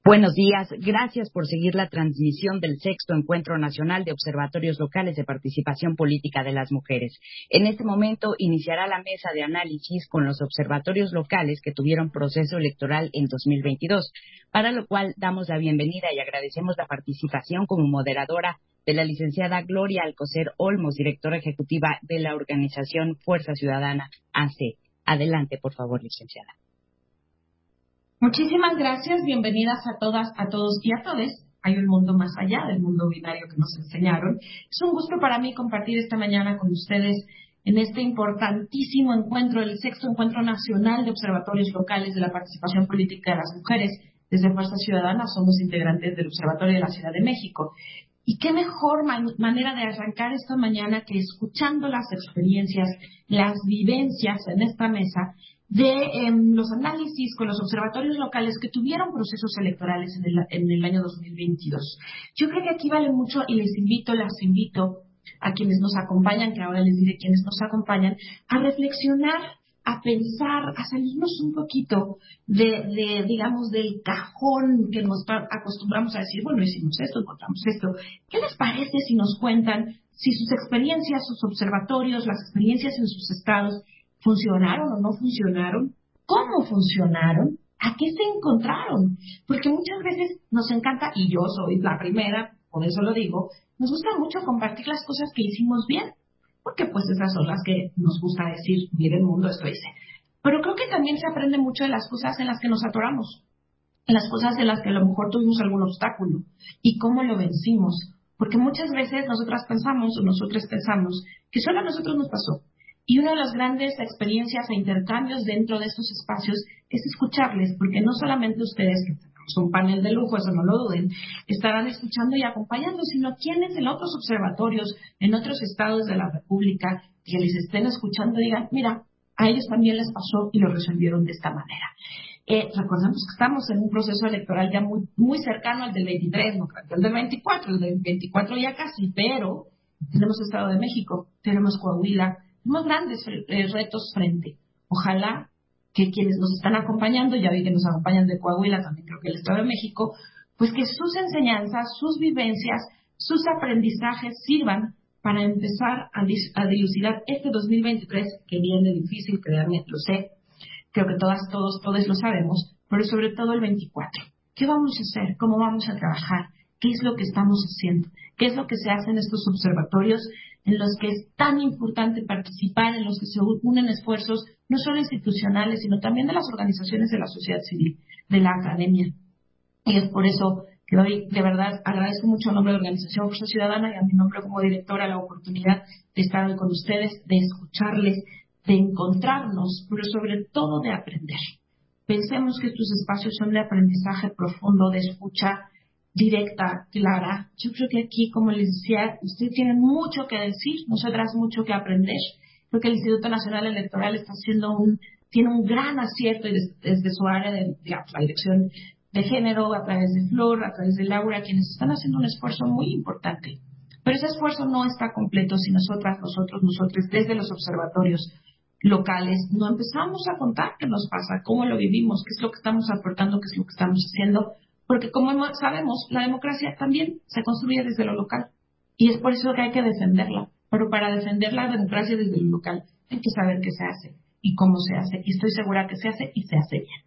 Buenos días. Gracias por seguir la transmisión del sexto Encuentro Nacional de Observatorios Locales de Participación Política de las Mujeres. En este momento iniciará la mesa de análisis con los observatorios locales que tuvieron proceso electoral en 2022, para lo cual damos la bienvenida y agradecemos la participación como moderadora de la licenciada Gloria Alcocer Olmos, directora ejecutiva de la organización Fuerza Ciudadana AC. Adelante, por favor, licenciada. Muchísimas gracias, bienvenidas a todas, a todos y a todes. Hay un mundo más allá del mundo binario que nos enseñaron. Es un gusto para mí compartir esta mañana con ustedes en este importantísimo encuentro, el sexto Encuentro Nacional de Observatorios Locales de la Participación Política de las Mujeres. Desde Fuerza Ciudadana somos integrantes del Observatorio de la Ciudad de México. Y qué mejor manera de arrancar esta mañana que escuchando las experiencias, las vivencias en esta mesa de los análisis con los observatorios locales que tuvieron procesos electorales en el año 2022. Yo creo que aquí vale mucho y las invito a quienes nos acompañan, que ahora les diré quienes nos acompañan, a reflexionar, a pensar, a salirnos un poquito digamos, del cajón que nos acostumbramos a decir, bueno, hicimos esto, encontramos esto. ¿Qué les parece si nos cuentan si sus experiencias, sus observatorios, las experiencias en sus estados funcionaron o no funcionaron? ¿Cómo funcionaron? ¿A qué se encontraron? Porque muchas veces nos encanta, y yo soy la primera, por eso lo digo, nos gusta mucho compartir las cosas que hicimos bien, porque pues esas son las que nos gusta decir, miren mundo, esto hice. Pero creo que también se aprende mucho de las cosas en las que nos atoramos, en las cosas en las que a lo mejor tuvimos algún obstáculo y cómo lo vencimos. Porque muchas veces nosotros pensamos que solo a nosotros nos pasó. Y una de las grandes experiencias e intercambios dentro de estos espacios es escucharles, porque no solamente ustedes, que son un panel de lujo, eso no lo duden, estarán escuchando y acompañando, sino quienes en otros observatorios, en otros estados de la República, que les estén escuchando, digan, mira, a ellos también les pasó y lo resolvieron de esta manera. Recordemos que estamos en un proceso electoral ya muy, muy cercano al del 23, no creo que el del 24, el del 24 ya casi, pero tenemos Estado de México, tenemos Coahuila, tenemos grandes retos frente. Ojalá que quienes nos están acompañando, ya vi que nos acompañan de Coahuila, también creo que el Estado de México, pues que sus enseñanzas, sus vivencias, sus aprendizajes sirvan para empezar a dilucidar este 2023, que viene difícil, créanme, lo sé, creo que todos lo sabemos, pero sobre todo el 24. ¿Qué vamos a hacer? ¿Cómo vamos a trabajar? ¿Qué es lo que estamos haciendo? ¿Qué es lo que se hace en estos observatorios en los que es tan importante participar, en los que se unen esfuerzos no solo institucionales, sino también de las organizaciones de la sociedad civil, de la academia? Y es por eso que hoy, de verdad, agradezco mucho en nombre de la Organización Fuerza Ciudadana y a mi nombre como directora la oportunidad de estar hoy con ustedes, de escucharles, de encontrarnos, pero sobre todo de aprender. Pensemos que estos espacios son de aprendizaje profundo, de escucha directa, clara. Yo creo que aquí, como les decía, ustedes tienen mucho que decir, nosotras mucho que aprender. Creo que el Instituto Nacional Electoral está tiene un gran acierto desde su área de la dirección de género, a través de Flor, a través de Laura, quienes están haciendo un esfuerzo muy importante. Pero ese esfuerzo no está completo si nosotros, desde los observatorios locales, no empezamos a contar qué nos pasa, cómo lo vivimos, qué es lo que estamos aportando, qué es lo que estamos haciendo. Porque como sabemos, la democracia también se construye desde lo local. Y es por eso que hay que defenderla. Pero para defender la democracia desde lo local hay que saber qué se hace y cómo se hace. Y estoy segura que se hace y se hace bien.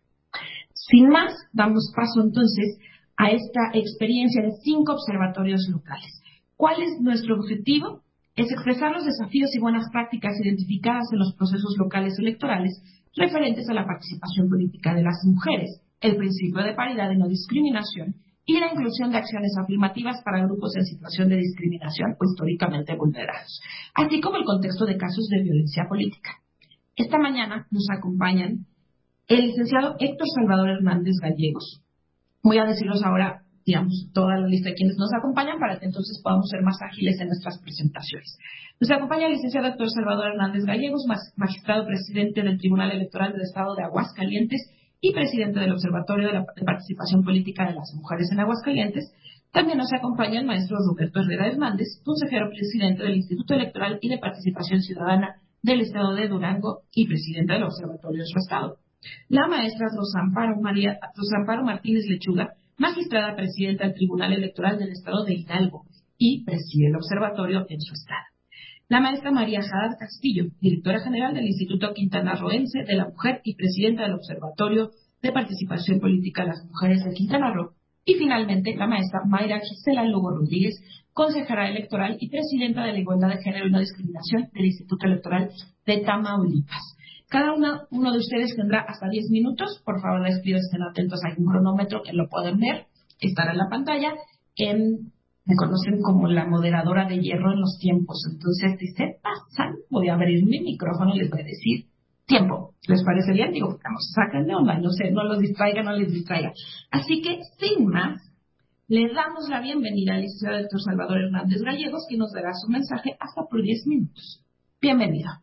Sin más, damos paso entonces a esta experiencia de 5 observatorios locales. ¿Cuál es nuestro objetivo? Es expresar los desafíos y buenas prácticas identificadas en los procesos locales electorales referentes a la participación política de las mujeres, el principio de paridad y no discriminación y la inclusión de acciones afirmativas para grupos en situación de discriminación o históricamente vulnerados, así como el contexto de casos de violencia política. Esta mañana nos acompañan el licenciado Héctor Salvador Hernández Gallegos. Voy a decirlos ahora, digamos, toda la lista de quienes nos acompañan para que entonces podamos ser más ágiles en nuestras presentaciones. Nos acompaña el licenciado Héctor Salvador Hernández Gallegos, magistrado presidente del Tribunal Electoral del Estado de Aguascalientes y presidente del Observatorio de Participación Política de las Mujeres en Aguascalientes. También nos acompaña el maestro Roberto Herrera Hernández, consejero presidente del Instituto Electoral y de Participación Ciudadana del Estado de Durango y presidente del Observatorio de su Estado. La maestra Rosa Amparo Martínez Lechuga, magistrada presidenta del Tribunal Electoral del Estado de Hidalgo y preside el observatorio en su estado. La maestra María Haddad Castillo, directora general del Instituto Quintana Rooense de la Mujer y presidenta del Observatorio de Participación Política de las Mujeres de Quintana Roo. Y finalmente, la maestra Mayra Gisela Lugo Rodríguez, consejera electoral y presidenta de la Igualdad de Género y No Discriminación del Instituto Electoral de Tamaulipas. Cada uno de ustedes tendrá hasta 10 minutos. Por favor, les pido estén atentos. Hay un cronómetro que lo pueden ver, estará en la pantalla. Me conocen como la moderadora de hierro en los tiempos. Entonces, si se pasan, voy a abrir mi micrófono y les voy a decir tiempo. ¿Les parece bien? Digo, no se saquen de onda, no sé, no los distraiga, no les distraiga. Así que, sin más, le damos la bienvenida al licenciado Héctor Salvador Hernández Gallegos, que nos dará su mensaje hasta por 10 minutos. Bienvenido.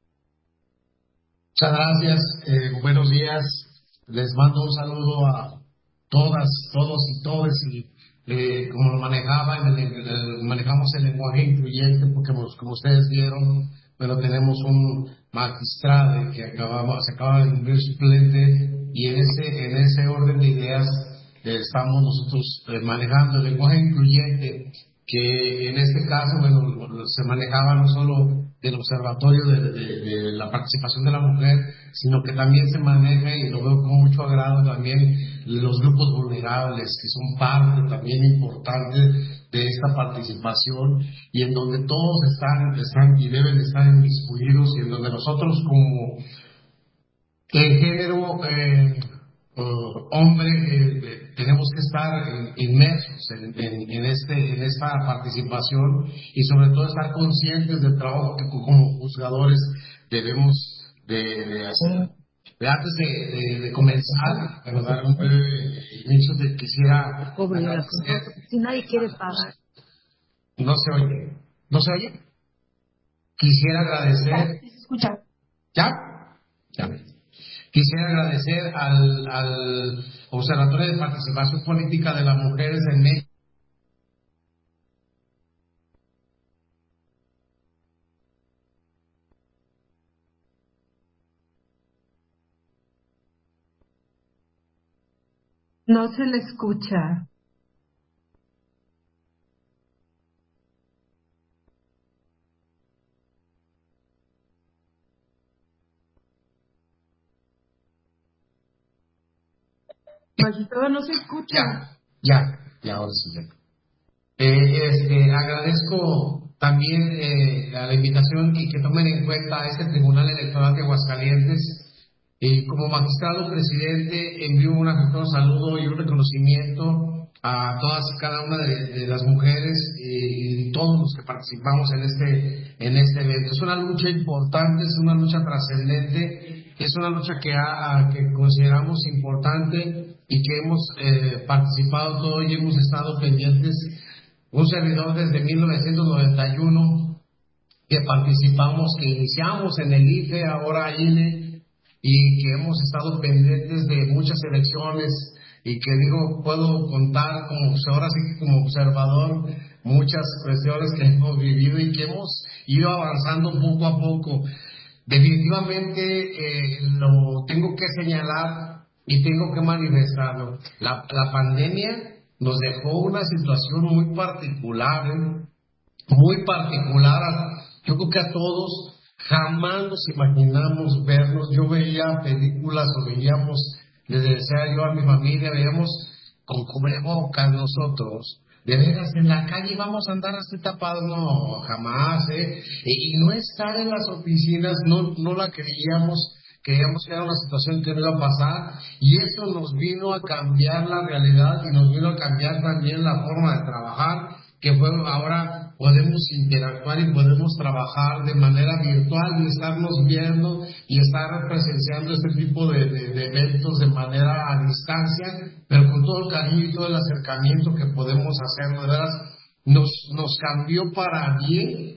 Muchas gracias. Buenos días. Les mando un saludo a todas, todos y todes. Como lo manejamos el lenguaje incluyente, porque como ustedes vieron, bueno, tenemos un magistrado que se acaba de cumplir suplente, y en ese orden de ideas estamos nosotros manejando el lenguaje incluyente, que en este caso, bueno, se manejaba no solo del observatorio de la participación de la mujer, sino que también se maneja, y lo veo con mucho agrado, también los grupos vulnerables, que son parte también importante de esta participación, y en donde todos están y deben estar inmiscuidos, y en donde nosotros como género hombre tenemos que estar inmersos en esta participación, y sobre todo estar conscientes del trabajo que como juzgadores debemos de hacer. Antes de comenzar, para dar un breve inicio, quisiera agradecer. Si nadie quiere pagar. No se oye. ¿No se oye? Quisiera agradecer. ¿Se escucha? ¿Ya? Ya. Quisiera agradecer al Observatorio de Participación Política de las Mujeres en México. No se le escucha. Magistrado, no se escucha. Ya, ahora sí. Agradezco también a la invitación, y que tomen en cuenta a este Tribunal Electoral de Aguascalientes. Como magistrado presidente, envío un afectuoso saludo y un reconocimiento a todas y cada una de las mujeres y todos los que participamos en este evento. Es una lucha importante, es una lucha trascendente, es una lucha que consideramos importante, y que hemos participado todos y hemos estado pendientes. Un servidor desde 1991 que participamos, que iniciamos en el IFE, ahora INE, y que hemos estado pendientes de muchas elecciones, y que puedo contar ahora sí que como observador muchas cuestiones que hemos vivido y que hemos ido avanzando poco a poco. Definitivamente lo tengo que señalar y tengo que manifestarlo. La pandemia nos dejó una situación muy particular, yo creo que a todos. Jamás nos imaginamos vernos. Yo veía películas, o veíamos, les decía yo a mi familia, veíamos con cubrebocas nosotros. De veras, en la calle vamos a andar así tapados, no, jamás, y no estar en las oficinas, no la creíamos que era una situación que no iba a pasar, y eso nos vino a cambiar la realidad, y nos vino a cambiar también la forma de trabajar, que fue ahora podemos interactuar y podemos trabajar de manera virtual, y estarnos viendo y estar presenciando este tipo de eventos de manera a distancia, pero con todo el cariño y todo el acercamiento que podemos hacer. De veras, nos cambió para bien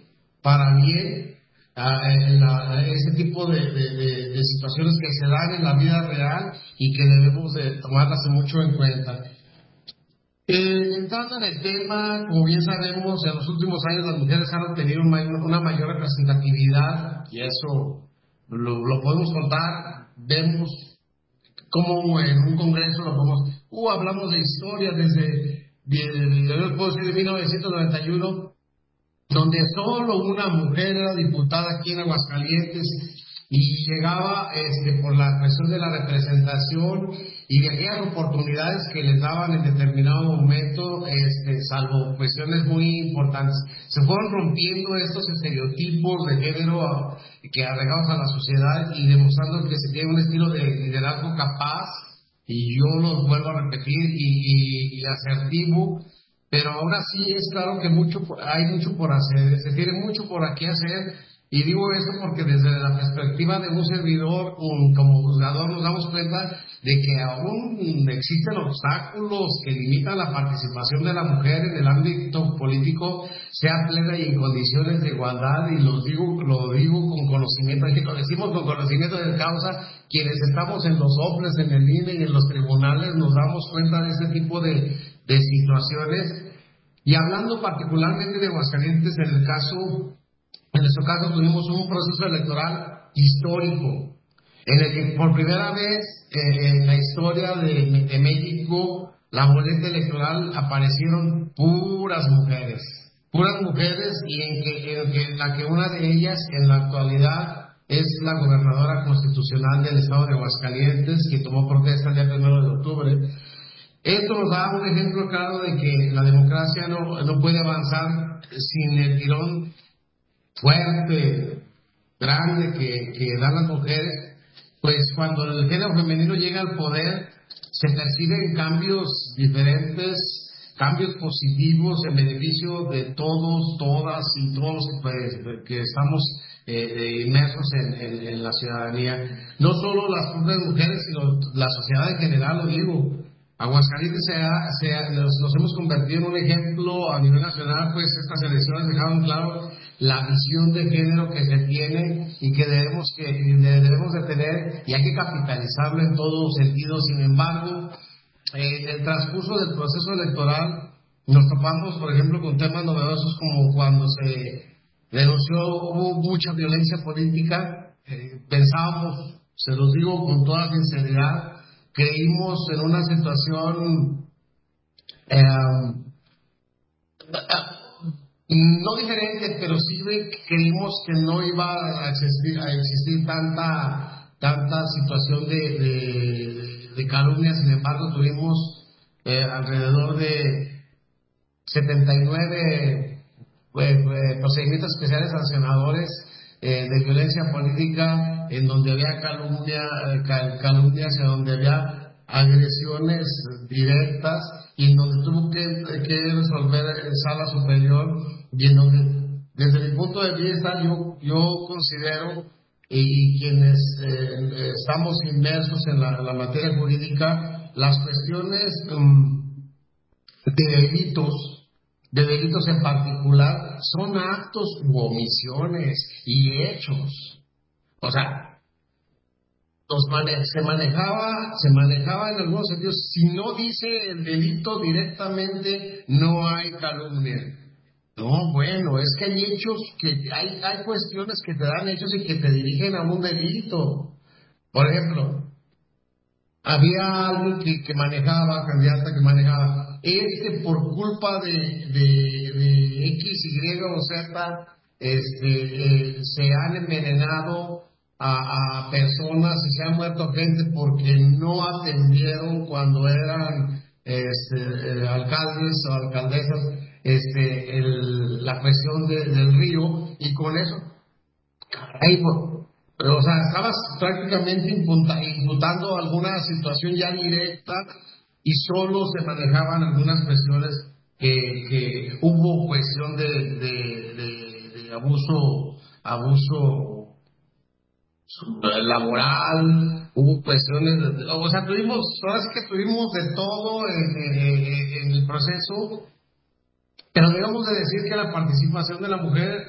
ese tipo de situaciones que se dan en la vida real, y que debemos de tomarlas mucho en cuenta. Entrando en el tema, como bien sabemos, en los últimos años las mujeres han tenido una mayor representatividad, y eso lo podemos contar. Vemos como en un congreso lo podemos, hablamos de historia yo puedo decir de 1991, donde solo una mujer era diputada aquí en Aguascalientes y llegaba por la cuestión de la representación y de aquellas oportunidades que les daban en determinado momento, salvo cuestiones muy importantes. Se fueron rompiendo estos estereotipos de género que arraigados a la sociedad y demostrando que se tiene un estilo de liderazgo capaz, y yo lo vuelvo a repetir, y asertivo. Pero ahora sí es claro que hay mucho por hacer, se tiene mucho por aquí hacer, y digo esto porque desde la perspectiva de un servidor, como juzgador, nos damos cuenta de que aún existen obstáculos que limitan la participación de la mujer en el ámbito político, sea plena y en condiciones de igualdad, y lo digo con conocimiento, lo decimos con conocimiento de causa, quienes estamos en los OPLES, en el INE y en los tribunales, nos damos cuenta de este tipo de situaciones. Y hablando particularmente de Aguascalientes, en nuestro caso tuvimos un proceso electoral histórico, en el que por primera vez en la historia de México, la boleta electoral aparecieron puras mujeres, y en la que una de ellas en la actualidad es la gobernadora constitucional del estado de Aguascalientes, que tomó protesta el día 1 de octubre. Esto nos da un ejemplo claro de que la democracia no puede avanzar sin el tirón fuerte, grande que dan las mujeres. Pues cuando el género femenino llega al poder, se perciben cambios diferentes, cambios positivos en beneficio de todos, todas y todos que estamos inmersos en la ciudadanía. No solo las propias mujeres, sino la sociedad en general, lo digo. Aguascalientes nos hemos convertido en un ejemplo a nivel nacional, pues estas elecciones dejaron claro la visión de género que se tiene y que debemos de tener, y hay que capitalizarlo en todo sentido. Sin embargo, en el transcurso del proceso electoral nos topamos, por ejemplo, con temas novedosos como cuando se denunció, hubo mucha violencia política. Pensábamos, se los digo con toda sinceridad, creímos en una situación no diferente, pero sí creímos que no iba a existir tanta situación de calumnia. Sin embargo, tuvimos alrededor de 79 procedimientos especiales sancionadores de violencia política, en donde había calumnias, en donde había agresiones directas, y en donde tuvo que resolver sala superior, y en donde, desde mi punto de vista, yo considero, y quienes estamos inmersos en la materia jurídica, las cuestiones de delitos en particular, son actos u omisiones y hechos. O sea, se manejaba en algunos sentidos, si no dice el delito directamente, no hay calumnia. No, bueno, es que hay hechos, hay cuestiones que te dan hechos y que te dirigen a un delito. Por ejemplo, había alguien candidata que manejaba, por culpa de X, Y o Z, se han envenenado a personas y se ha muerto gente porque no atendieron cuando eran alcaldes o alcaldesas la cuestión del río, y con eso, caray, o sea, estabas prácticamente imputando alguna situación ya directa, y solo se manejaban algunas cuestiones que hubo cuestión de abuso laboral, hubo cuestiones, o sea, ahora sí que tuvimos de todo en el proceso. Pero debemos de decir que la participación de la mujer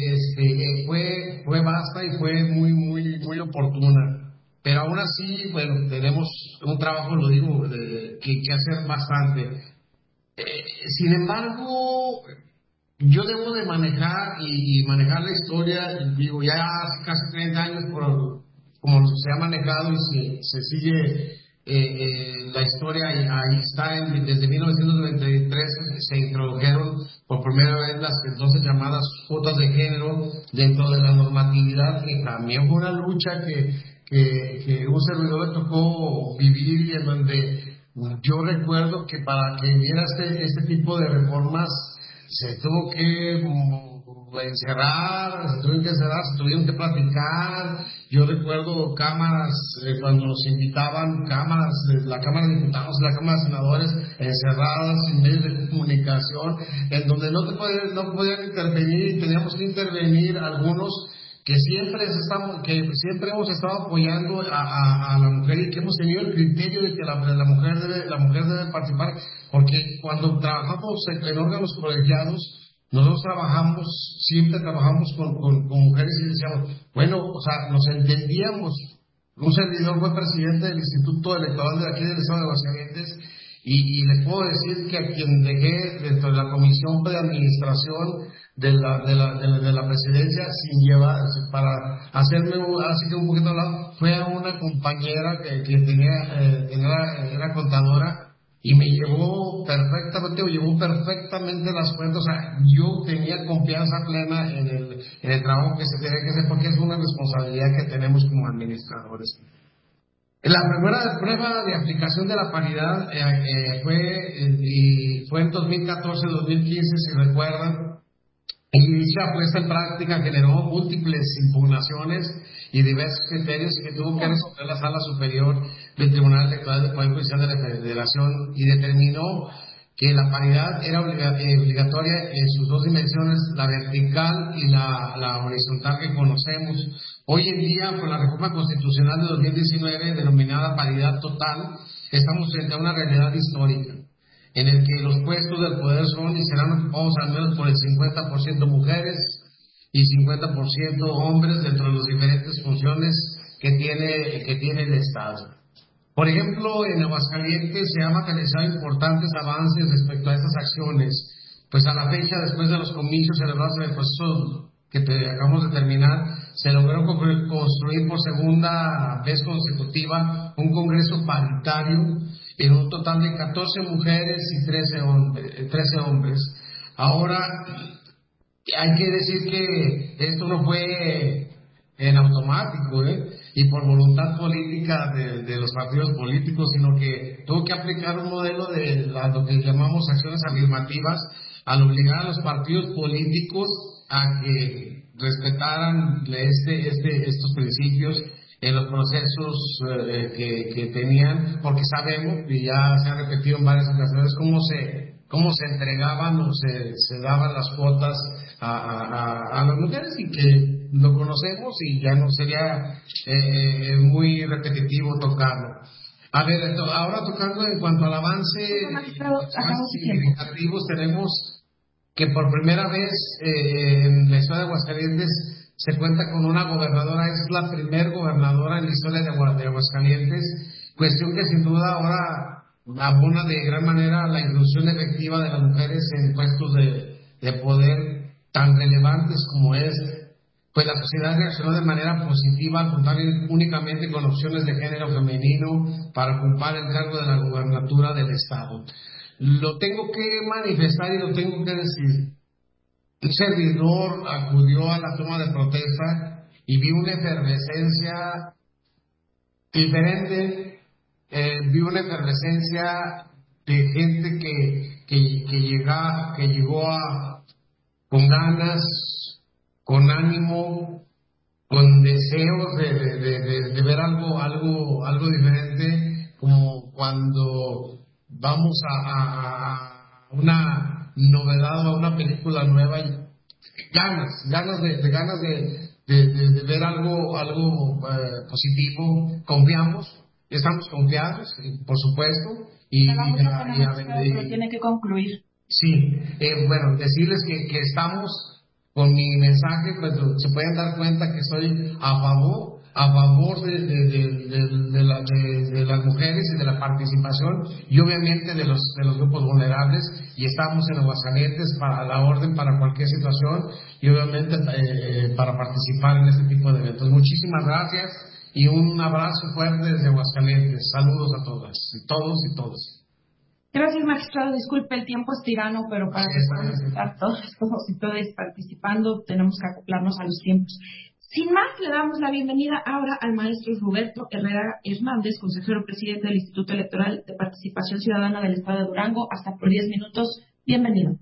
fue vasta y fue muy, muy, muy oportuna. Pero aún así, bueno, tenemos un trabajo, lo digo, que hacer bastante. Sin embargo, yo debo de manejar y manejar la historia, digo, ya hace casi 30 años, como se ha manejado y se sigue la historia ahí está. Desde 1993 se introdujeron por primera vez las entonces llamadas cuotas de género dentro de la normatividad, que también fue una lucha que un servidor le tocó vivir, y en donde yo recuerdo que para que hubiera este tipo de reformas se tuvo que encerrar, se tuvieron que platicar. Yo recuerdo cámaras, cuando nos invitaban, cámaras de la Cámara de Diputados y la Cámara de Senadores encerradas sin medios de comunicación, en donde no podían intervenir, y teníamos que intervenir algunos que siempre hemos estado apoyando a la mujer, y que hemos tenido el criterio de que la mujer debe participar, porque cuando trabajamos en órganos colegiados, nosotros siempre trabajamos con mujeres, y decíamos, bueno, o sea, nos entendíamos. Un servidor fue presidente del Instituto Electoral de aquí del Estado de Aguascalientes, y les puedo decir que a quien dejé dentro de la comisión de administración de la presidencia sin llevar, para hacerme así que un poquito al lado, fue a una compañera que era contadora, y me llevó perfectamente las cuentas. O sea, yo tenía confianza plena en el trabajo que se tiene que hacer, porque es una responsabilidad que tenemos como administradores. La primera prueba de aplicación de la paridad fue en 2014-2015, si recuerdan. Y dicha puesta en práctica generó múltiples impugnaciones y diversos criterios, que tuvo que resolver la Sala Superior del Tribunal Electoral del Poder Judicial de la Federación, y determinó que la paridad era obligatoria en sus dos dimensiones, la vertical y la horizontal que conocemos. Hoy en día, con la reforma constitucional de 2019, denominada paridad total, estamos frente a una realidad histórica, en el que los puestos del poder son y serán ocupados al menos por el 50% mujeres y 50% hombres, dentro de las diferentes funciones que tiene el Estado. Por ejemplo, en Aguascalientes se han materializado importantes avances respecto a estas acciones, pues a la fecha, después de los comicios celebrados en el proceso que acabamos de terminar, se logró construir por segunda vez consecutiva un congreso paritario en un total de 14 mujeres y 13 hombres. Ahora, hay que decir que esto no fue en automático, y por voluntad política de los partidos políticos, sino que tuvo que aplicar un modelo de lo que llamamos acciones afirmativas, al obligar a los partidos políticos a que respetaran estos principios en los procesos que tenían, porque sabemos, y ya se ha repetido en varias ocasiones, cómo se entregaban o se daban las cuotas a las mujeres, y que lo conocemos, y ya no sería muy repetitivo tocarlo. A ver, ahora tocando en cuanto al avance, más significativos, tenemos que por primera vez en la historia de Aguascalientes se cuenta con una gobernadora. Es la primer gobernadora en la historia de Aguascalientes, cuestión que sin duda ahora abona de gran manera la inclusión efectiva de las mujeres en puestos de poder tan relevantes como es. Pues la sociedad reaccionó de manera positiva al contar únicamente con opciones de género femenino para ocupar el cargo de la gubernatura del Estado. Lo tengo que manifestar y lo tengo que decir. Un servidor acudió a la toma de protesta y vi una efervescencia diferente, vi una efervescencia de gente que llegó con ganas, con ánimo, con deseos de ver algo diferente, como cuando vamos a una novedad o a una película nueva, y ganas de ver algo positivo. Estamos confiados, por supuesto, pero tiene que concluir. Sí, bueno, decirles que estamos con mi mensaje, pues se pueden dar cuenta que estoy a favor de las mujeres y de la participación, y obviamente de los grupos vulnerables, y estamos en Aguascalientes para la orden, para cualquier situación, y obviamente para participar en este tipo de eventos. Muchísimas gracias, y un abrazo fuerte desde Aguascalientes. Saludos a todas, y todos y todos. Gracias, magistrado. Disculpe, el tiempo es tirano, pero para que podamos estar todos y todas participando, tenemos que acoplarnos a los tiempos. Sin más, le damos la bienvenida ahora al maestro Roberto Herrera Hernández, consejero presidente del Instituto Electoral de Participación Ciudadana del Estado de Durango. Hasta por 10 minutos. Bienvenido.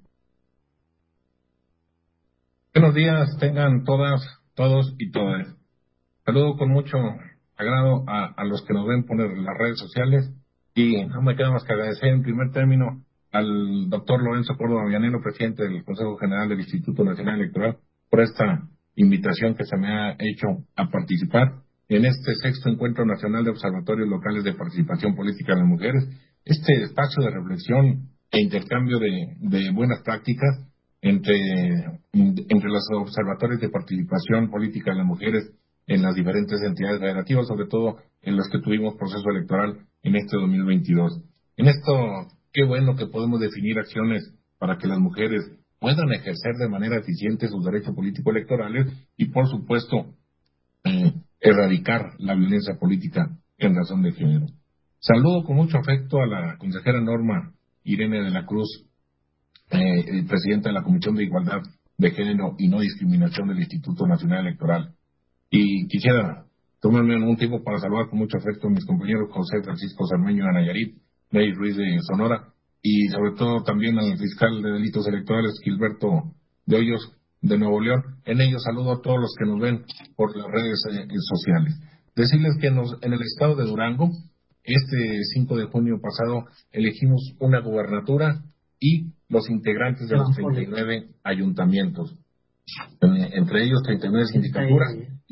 Buenos días, tengan todas, todos y todas. Saludo con mucho agrado a los que nos ven por las redes sociales. Y no me queda más que agradecer en primer término al doctor Lorenzo Córdoba Villanelo, presidente del Consejo General del Instituto Nacional Electoral, por esta invitación que se me ha hecho a participar en este 6º Encuentro Nacional de Observatorios Locales de Participación Política de las Mujeres, este espacio de reflexión e intercambio de buenas prácticas entre los observatorios de participación política de las mujeres en las diferentes entidades federativas, sobre todo en los que tuvimos proceso electoral en este 2022. En esto, qué bueno que podemos definir acciones para que las mujeres puedan ejercer de manera eficiente sus derechos político-electorales y, por supuesto, erradicar la violencia política en razón de género. Saludo con mucho afecto a la consejera Norma Irene de la Cruz, presidenta de la Comisión de Igualdad de Género y No Discriminación del Instituto Nacional Electoral. Y quisiera tomarme un tiempo para saludar con mucho afecto a mis compañeros José Francisco Sarmeño de Nayarit, Ney Ruiz de Sonora, y sobre todo también al fiscal de delitos electorales Gilberto de Hoyos de Nuevo León. En ellos saludo a todos los que nos ven por las redes sociales. Decirles que en el estado de Durango, este 5 de junio pasado, elegimos una gubernatura y los integrantes de los 39 ayuntamientos. Entre ellos 39 sindicaturas y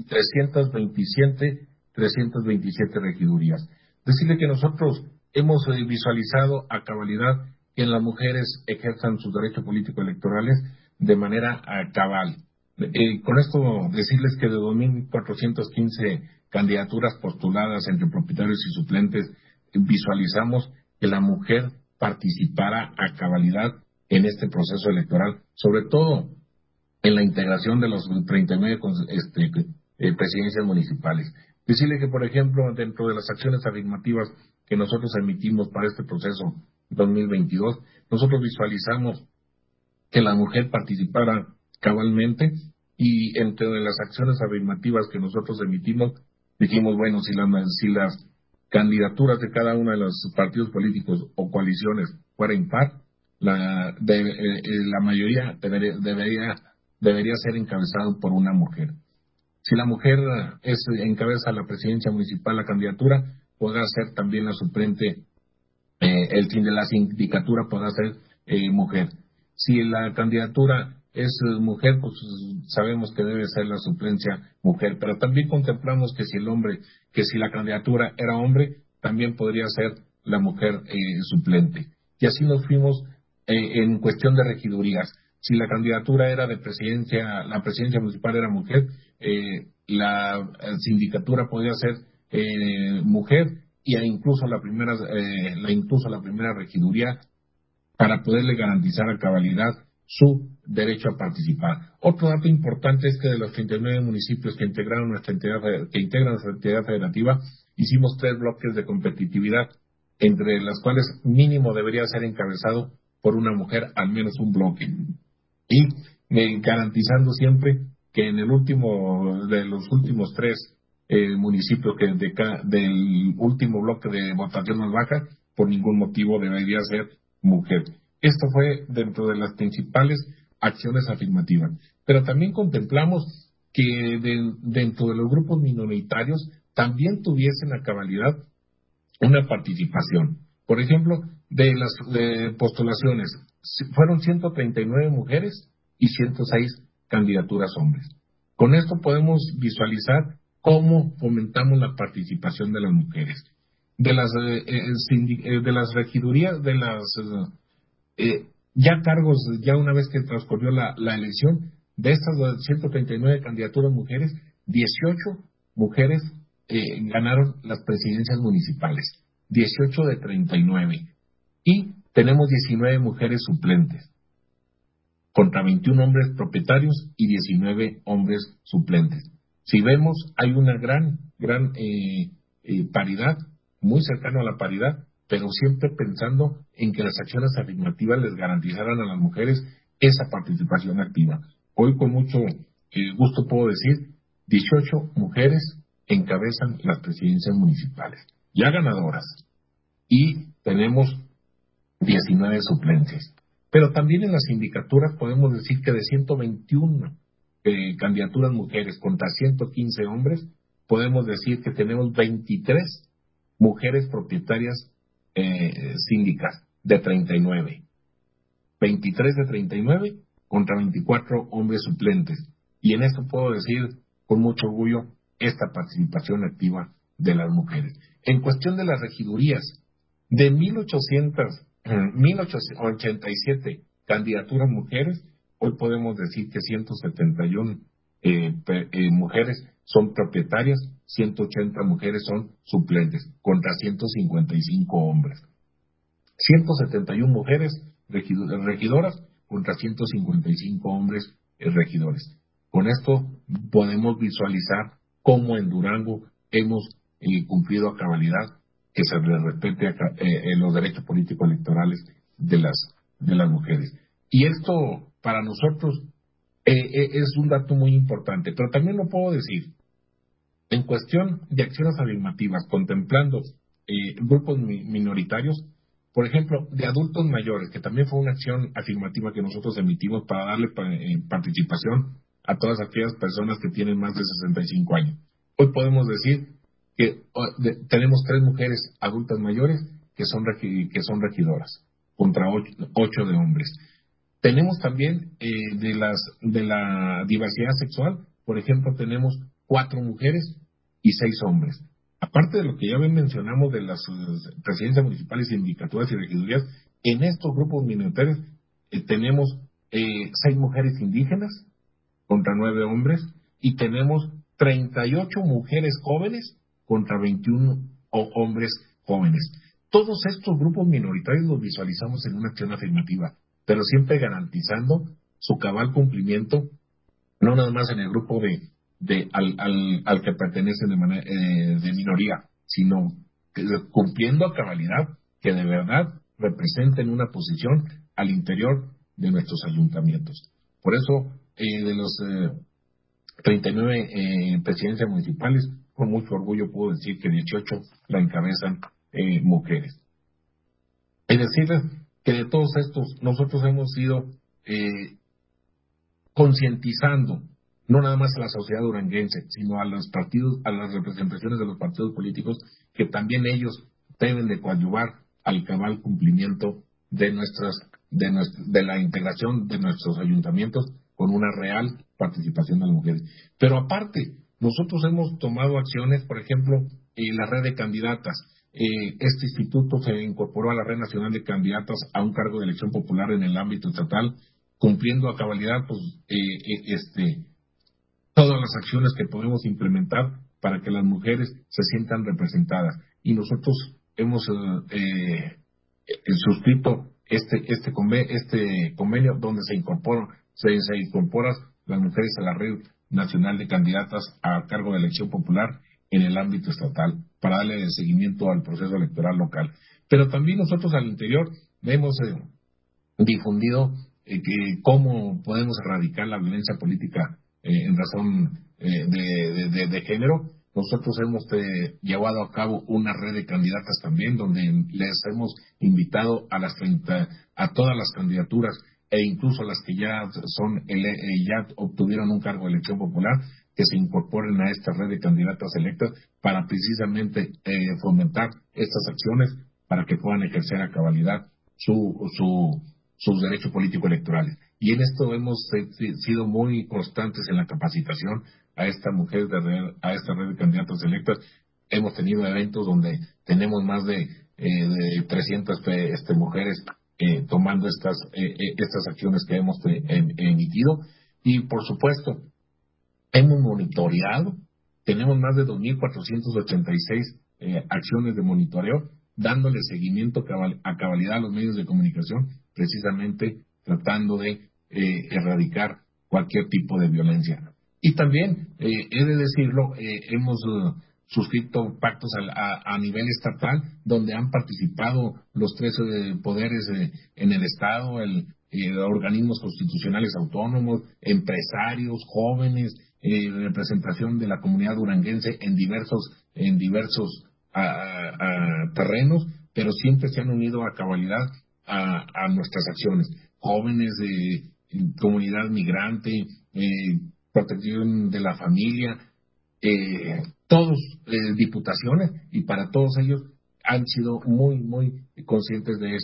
327 regidurías. Decirle que nosotros hemos visualizado a cabalidad que las mujeres ejerzan sus derechos políticos electorales de manera cabal. Con esto decirles que de 2.415 candidaturas postuladas entre propietarios y suplentes, visualizamos que la mujer participara a cabalidad en este proceso electoral, sobre todo en la integración de los 39 presidencias municipales. Decirle que, por ejemplo, dentro de las acciones afirmativas que nosotros emitimos para este proceso 2022, nosotros visualizamos que la mujer participara cabalmente, y entre las acciones afirmativas que nosotros emitimos, dijimos, bueno, si las candidaturas de cada uno de los partidos políticos o coaliciones fuera impar, la mayoría debería ser encabezado por una mujer. Si la mujer encabeza la presidencia municipal, la candidatura, podrá ser también la suplente, el fin de la sindicatura podrá ser mujer. Si la candidatura es mujer, pues sabemos que debe ser la suplencia mujer, pero también contemplamos que si la candidatura era hombre, también podría ser la mujer suplente. Y así nos fuimos en cuestión de regidurías. Si la candidatura era de presidencia, la presidencia municipal era mujer, la sindicatura podía ser mujer, y incluso la primera regiduría, para poderle garantizar a cabalidad su derecho a participar. Otro dato importante es que de los 39 municipios que integran nuestra entidad federativa, hicimos 3 bloques de competitividad, entre las cuales mínimo debería ser encabezado por una mujer, al menos un bloque. Y garantizando siempre que en el último de los últimos 3 municipios del último bloque de votación más baja, por ningún motivo debería ser mujer. Esto fue dentro de las principales acciones afirmativas. Pero también contemplamos que dentro de los grupos minoritarios también tuviesen a cabalidad una participación. Por ejemplo, de las postulaciones, fueron 139 mujeres y 106 candidaturas hombres. Con esto podemos visualizar cómo fomentamos la participación de las mujeres. De las regidurías, ya cargos, ya una vez que transcurrió la elección, de estas 139 candidaturas mujeres, 18 mujeres ganaron las presidencias municipales, 18 de 39. Y tenemos 19 mujeres suplentes, contra 21 hombres propietarios y 19 hombres suplentes. Si vemos, hay una gran paridad, muy cercano a la paridad, pero siempre pensando en que las acciones afirmativas les garantizaran a las mujeres esa participación activa. Hoy con mucho gusto puedo decir, 18 mujeres encabezan las presidencias municipales, ya ganadoras, y tenemos 19 suplentes. Pero también en las sindicaturas podemos decir que de 121 candidaturas mujeres contra 115 hombres, podemos decir que tenemos 23 mujeres propietarias síndicas de 39. 23 de 39 contra 24 hombres suplentes. Y en esto puedo decir con mucho orgullo esta participación activa de las mujeres. En cuestión de las regidurías, de 1887 candidaturas mujeres, hoy podemos decir que 171 mujeres son propietarias, 180 mujeres son suplentes, contra 155 hombres. 171 mujeres regidoras contra 155 hombres regidores. Con esto podemos visualizar cómo en Durango hemos cumplido a cabalidad que se les respete los derechos políticos electorales de las mujeres. Y esto para nosotros es un dato muy importante, pero también lo puedo decir, en cuestión de acciones afirmativas, contemplando grupos minoritarios, por ejemplo, de adultos mayores, que también fue una acción afirmativa que nosotros emitimos para darle participación a todas aquellas personas que tienen más de 65 años. Hoy podemos decir que tenemos 3 mujeres adultas mayores que son regidoras, contra 8 de hombres. Tenemos también de la diversidad sexual, por ejemplo, tenemos 4 mujeres y 6 hombres. Aparte de lo que ya mencionamos de las presidencias municipales, sindicaturas y regidurías, en estos grupos minoritarios tenemos 6 mujeres indígenas contra 9 hombres y tenemos 38 mujeres jóvenes contra 21 hombres jóvenes. Todos estos grupos minoritarios los visualizamos en una acción afirmativa, pero siempre garantizando su cabal cumplimiento, no nada más en el grupo al que pertenecen de minoría, sino cumpliendo a cabalidad que de verdad representen una posición al interior de nuestros ayuntamientos. Por eso, de los 39 presidencias municipales, con mucho orgullo puedo decir que 18 la encabezan mujeres. Es decir, que de todos estos nosotros hemos ido concientizando no nada más a la sociedad duranguense, sino a los partidos, a las representaciones de los partidos políticos, que también ellos deben de coadyuvar al cabal cumplimiento de la integración de nuestros ayuntamientos con una real participación de las mujeres. Pero aparte, nosotros hemos tomado acciones, por ejemplo, la red de candidatas. Este instituto se incorporó a la Red Nacional de Candidatas a un cargo de elección popular en el ámbito estatal, cumpliendo a cabalidad todas las acciones que podemos implementar para que las mujeres se sientan representadas. Y nosotros hemos suscrito este convenio donde se incorporan las mujeres a la Red Nacional de Candidatas a cargo de elección popular en el ámbito estatal para darle seguimiento al proceso electoral local. Pero también nosotros al interior hemos difundido cómo podemos erradicar la violencia política en razón de género. Nosotros hemos llevado a cabo una red de candidatas también, donde les hemos invitado a todas las candidaturas e incluso las que ya obtuvieron un cargo de elección popular, que se incorporen a esta red de candidatas electas para precisamente fomentar estas acciones para que puedan ejercer a cabalidad sus derechos políticos electorales. Y en esto hemos sido muy constantes en la capacitación a esta red de candidatas electas. Hemos tenido eventos donde tenemos más de 300 mujeres tomando estas acciones que hemos emitido. Y por supuesto, hemos monitoreado, tenemos más de 2.486 acciones de monitoreo, dándole seguimiento a cabalidad a los medios de comunicación, precisamente tratando de erradicar cualquier tipo de violencia. Y también, he de decirlo, hemos suscrito pactos a nivel estatal donde han participado los tres poderes en el Estado, organismos constitucionales autónomos, empresarios, jóvenes, representación de la comunidad duranguense en diversos terrenos, pero siempre se han unido a cabalidad a nuestras acciones. Jóvenes de comunidad migrante, protección de la familia, todos diputaciones, y para todos ellos han sido muy conscientes de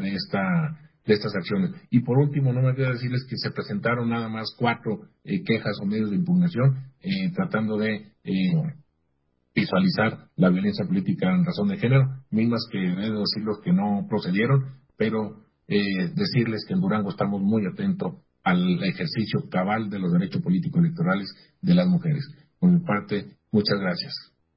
estas acciones. Y por último, no me olvido decirles que se presentaron nada más 4 quejas o medios de impugnación tratando de visualizar la violencia política en razón de género, mismas que debo decirles que no procedieron, pero decirles que en Durango estamos muy atentos al ejercicio cabal de los derechos políticos electorales de las mujeres. Por mi parte, muchas gracias.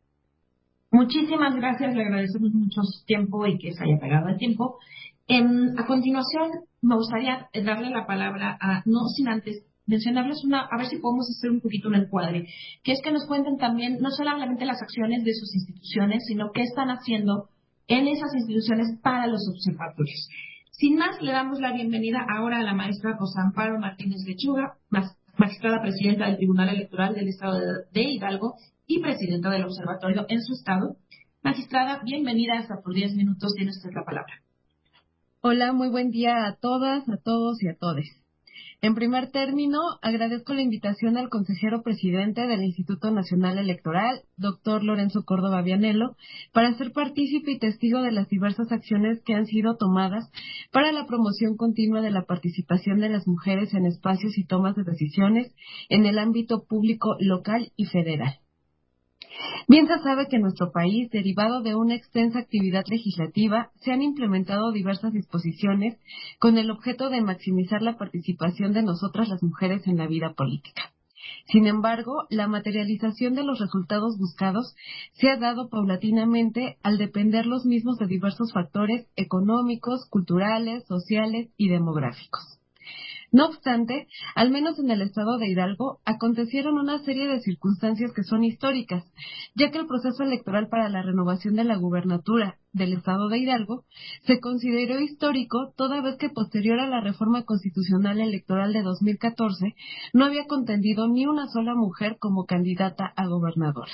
Muchísimas gracias, le agradecemos mucho su tiempo y que se haya pegado el tiempo. A continuación, me gustaría darle la palabra no sin antes mencionarles a ver si podemos hacer un poquito un encuadre, que es que nos cuenten también no solamente las acciones de sus instituciones, sino qué están haciendo en esas instituciones para los observatorios. Sin más, le damos la bienvenida ahora a la maestra Rosa Amparo Martínez Lechuga, magistrada presidenta del Tribunal Electoral del Estado de Hidalgo y presidenta del observatorio en su estado. Magistrada, bienvenida, hasta por 10 minutos tiene usted la palabra. Hola, muy buen día a todas, a todos y a todes. En primer término, agradezco la invitación al consejero presidente del Instituto Nacional Electoral, doctor Lorenzo Córdoba Vianello, para ser partícipe y testigo de las diversas acciones que han sido tomadas para la promoción continua de la participación de las mujeres en espacios y tomas de decisiones en el ámbito público local y federal. Bien se sabe que en nuestro país, derivado de una extensa actividad legislativa, se han implementado diversas disposiciones con el objeto de maximizar la participación de nosotras las mujeres en la vida política. Sin embargo, la materialización de los resultados buscados se ha dado paulatinamente al depender los mismos de diversos factores económicos, culturales, sociales y demográficos. No obstante, al menos en el estado de Hidalgo, acontecieron una serie de circunstancias que son históricas, ya que el proceso electoral para la renovación de la gubernatura del estado de Hidalgo se consideró histórico toda vez que posterior a la reforma constitucional electoral de 2014 no había contendido ni una sola mujer como candidata a gobernadora.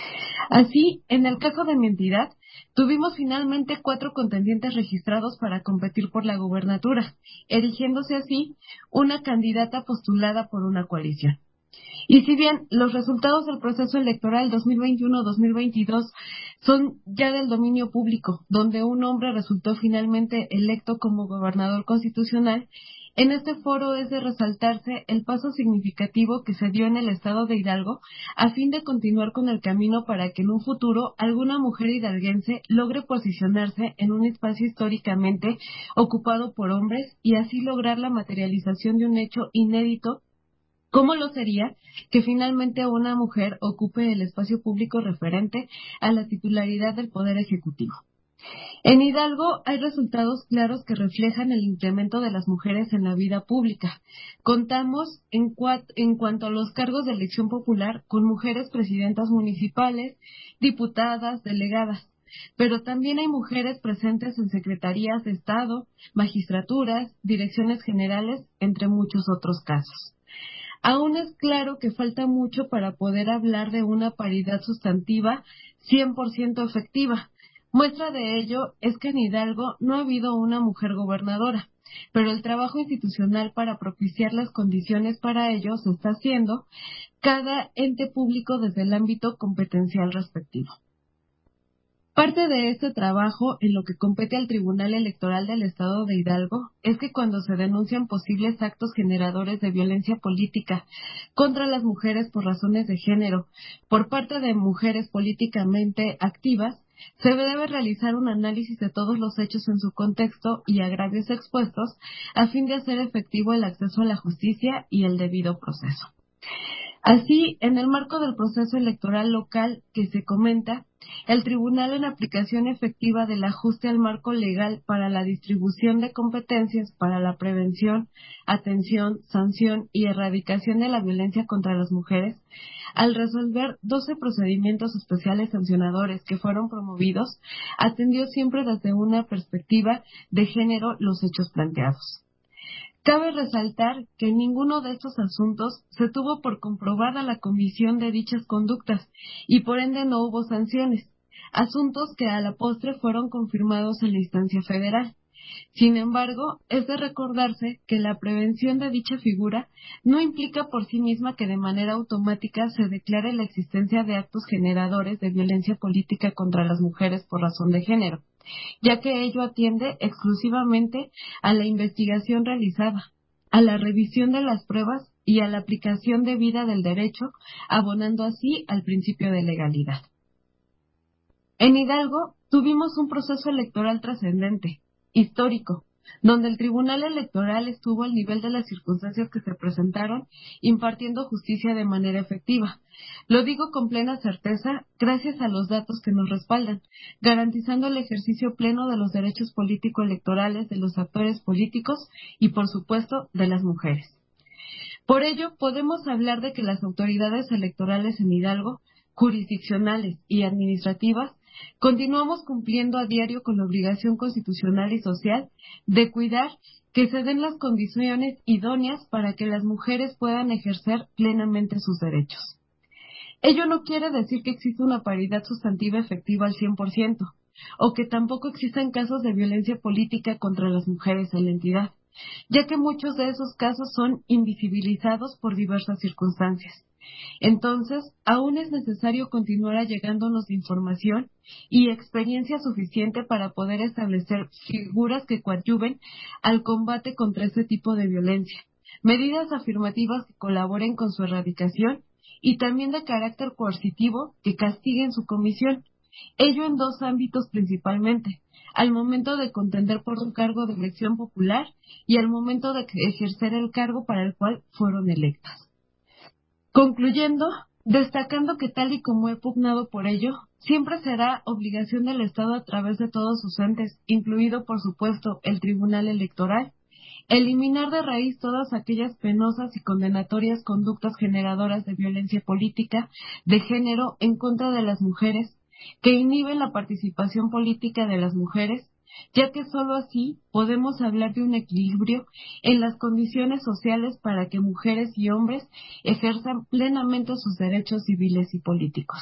Así, en el caso de mi entidad, tuvimos finalmente 4 contendientes registrados para competir por la gubernatura, erigiéndose así una candidata postulada por una coalición. Y si bien los resultados del proceso electoral 2021-2022 son ya del dominio público, donde un hombre resultó finalmente electo como gobernador constitucional, en este foro es de resaltarse el paso significativo que se dio en el estado de Hidalgo a fin de continuar con el camino para que en un futuro alguna mujer hidalguense logre posicionarse en un espacio históricamente ocupado por hombres y así lograr la materialización de un hecho inédito, como lo sería que finalmente una mujer ocupe el espacio público referente a la titularidad del Poder Ejecutivo. En Hidalgo hay resultados claros que reflejan el incremento de las mujeres en la vida pública. Contamos, en cuanto a los cargos de elección popular, con mujeres presidentas municipales, diputadas, delegadas, pero también hay mujeres presentes en secretarías de Estado, magistraturas, direcciones generales, entre muchos otros casos. Aún es claro que falta mucho para poder hablar de una paridad sustantiva 100% efectiva. Muestra de ello es que en Hidalgo no ha habido una mujer gobernadora, pero el trabajo institucional para propiciar las condiciones para ello se está haciendo cada ente público desde el ámbito competencial respectivo. Parte de este trabajo, en lo que compete al Tribunal Electoral del Estado de Hidalgo, es que cuando se denuncian posibles actos generadores de violencia política contra las mujeres por razones de género, por parte de mujeres políticamente activas, se debe realizar un análisis de todos los hechos en su contexto y agravios expuestos a fin de hacer efectivo el acceso a la justicia y el debido proceso. Así, en el marco del proceso electoral local que se comenta, el tribunal, en aplicación efectiva del ajuste al marco legal para la distribución de competencias para la prevención, atención, sanción y erradicación de la violencia contra las mujeres, al resolver 12 procedimientos especiales sancionadores que fueron promovidos, atendió siempre desde una perspectiva de género los hechos planteados. Cabe resaltar que en ninguno de estos asuntos se tuvo por comprobada la comisión de dichas conductas y por ende no hubo sanciones, asuntos que a la postre fueron confirmados en la instancia federal. Sin embargo, es de recordarse que la prevención de dicha figura no implica por sí misma que de manera automática se declare la existencia de actos generadores de violencia política contra las mujeres por razón de género, ya que ello atiende exclusivamente a la investigación realizada, a la revisión de las pruebas y a la aplicación debida del derecho, abonando así al principio de legalidad. En Hidalgo tuvimos un proceso electoral trascendente, histórico, donde el Tribunal Electoral estuvo al nivel de las circunstancias que se presentaron, impartiendo justicia de manera efectiva. Lo digo con plena certeza, gracias a los datos que nos respaldan, garantizando el ejercicio pleno de los derechos político-electorales de los actores políticos y, por supuesto, de las mujeres. Por ello, podemos hablar de que las autoridades electorales en Hidalgo, jurisdiccionales y administrativas, continuamos cumpliendo a diario con la obligación constitucional y social de cuidar que se den las condiciones idóneas para que las mujeres puedan ejercer plenamente sus derechos. Ello no quiere decir que exista una paridad sustantiva efectiva al 100%, o que tampoco existan casos de violencia política contra las mujeres en la entidad, ya que muchos de esos casos son invisibilizados por diversas circunstancias. Entonces, aún es necesario continuar allegándonos de información y experiencia suficiente para poder establecer figuras que coadyuven al combate contra este tipo de violencia, medidas afirmativas que colaboren con su erradicación y también de carácter coercitivo que castiguen su comisión. Ello en dos ámbitos principalmente: al momento de contender por un cargo de elección popular y al momento de ejercer el cargo para el cual fueron electas. Concluyendo, destacando que tal y como he pugnado por ello, siempre será obligación del Estado a través de todos sus entes, incluido por supuesto el Tribunal Electoral, eliminar de raíz todas aquellas penosas y condenatorias conductas generadoras de violencia política de género en contra de las mujeres, que inhiben la participación política de las mujeres, ya que sólo así podemos hablar de un equilibrio en las condiciones sociales para que mujeres y hombres ejerzan plenamente sus derechos civiles y políticos.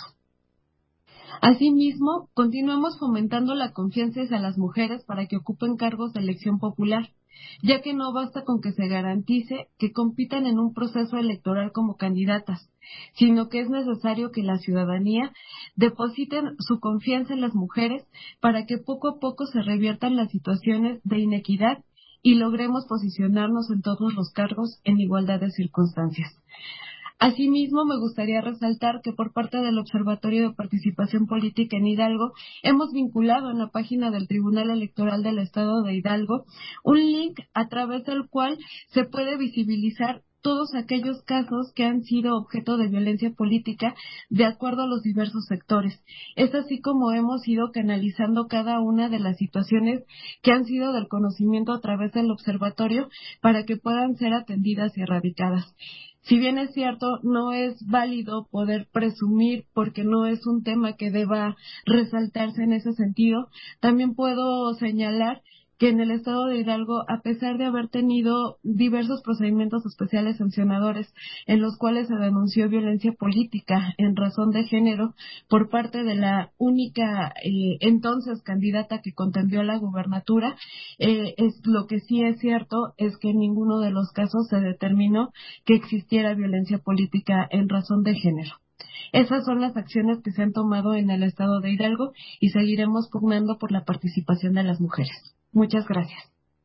Asimismo, continuamos fomentando la confianza hacia las mujeres para que ocupen cargos de elección popular, ya que no basta con que se garantice que compitan en un proceso electoral como candidatas, sino que es necesario que la ciudadanía depositen su confianza en las mujeres para que poco a poco se reviertan las situaciones de inequidad y logremos posicionarnos en todos los cargos en igualdad de circunstancias. Asimismo, me gustaría resaltar que por parte del Observatorio de Participación Política en Hidalgo hemos vinculado en la página del Tribunal Electoral del Estado de Hidalgo un link a través del cual se puede visibilizar todos aquellos casos que han sido objeto de violencia política de acuerdo a los diversos sectores. Es así como hemos ido canalizando cada una de las situaciones que han sido del conocimiento a través del observatorio para que puedan ser atendidas y erradicadas. Si bien es cierto, no es válido poder presumir porque no es un tema que deba resaltarse en ese sentido, también puedo señalar que en el estado de Hidalgo, a pesar de haber tenido diversos procedimientos especiales sancionadores en los cuales se denunció violencia política en razón de género por parte de la única entonces candidata que contendió a la gubernatura, lo que sí es cierto es que en ninguno de los casos se determinó que existiera violencia política en razón de género. Esas son las acciones que se han tomado en el estado de Hidalgo y seguiremos pugnando por la participación de las mujeres. Muchas gracias.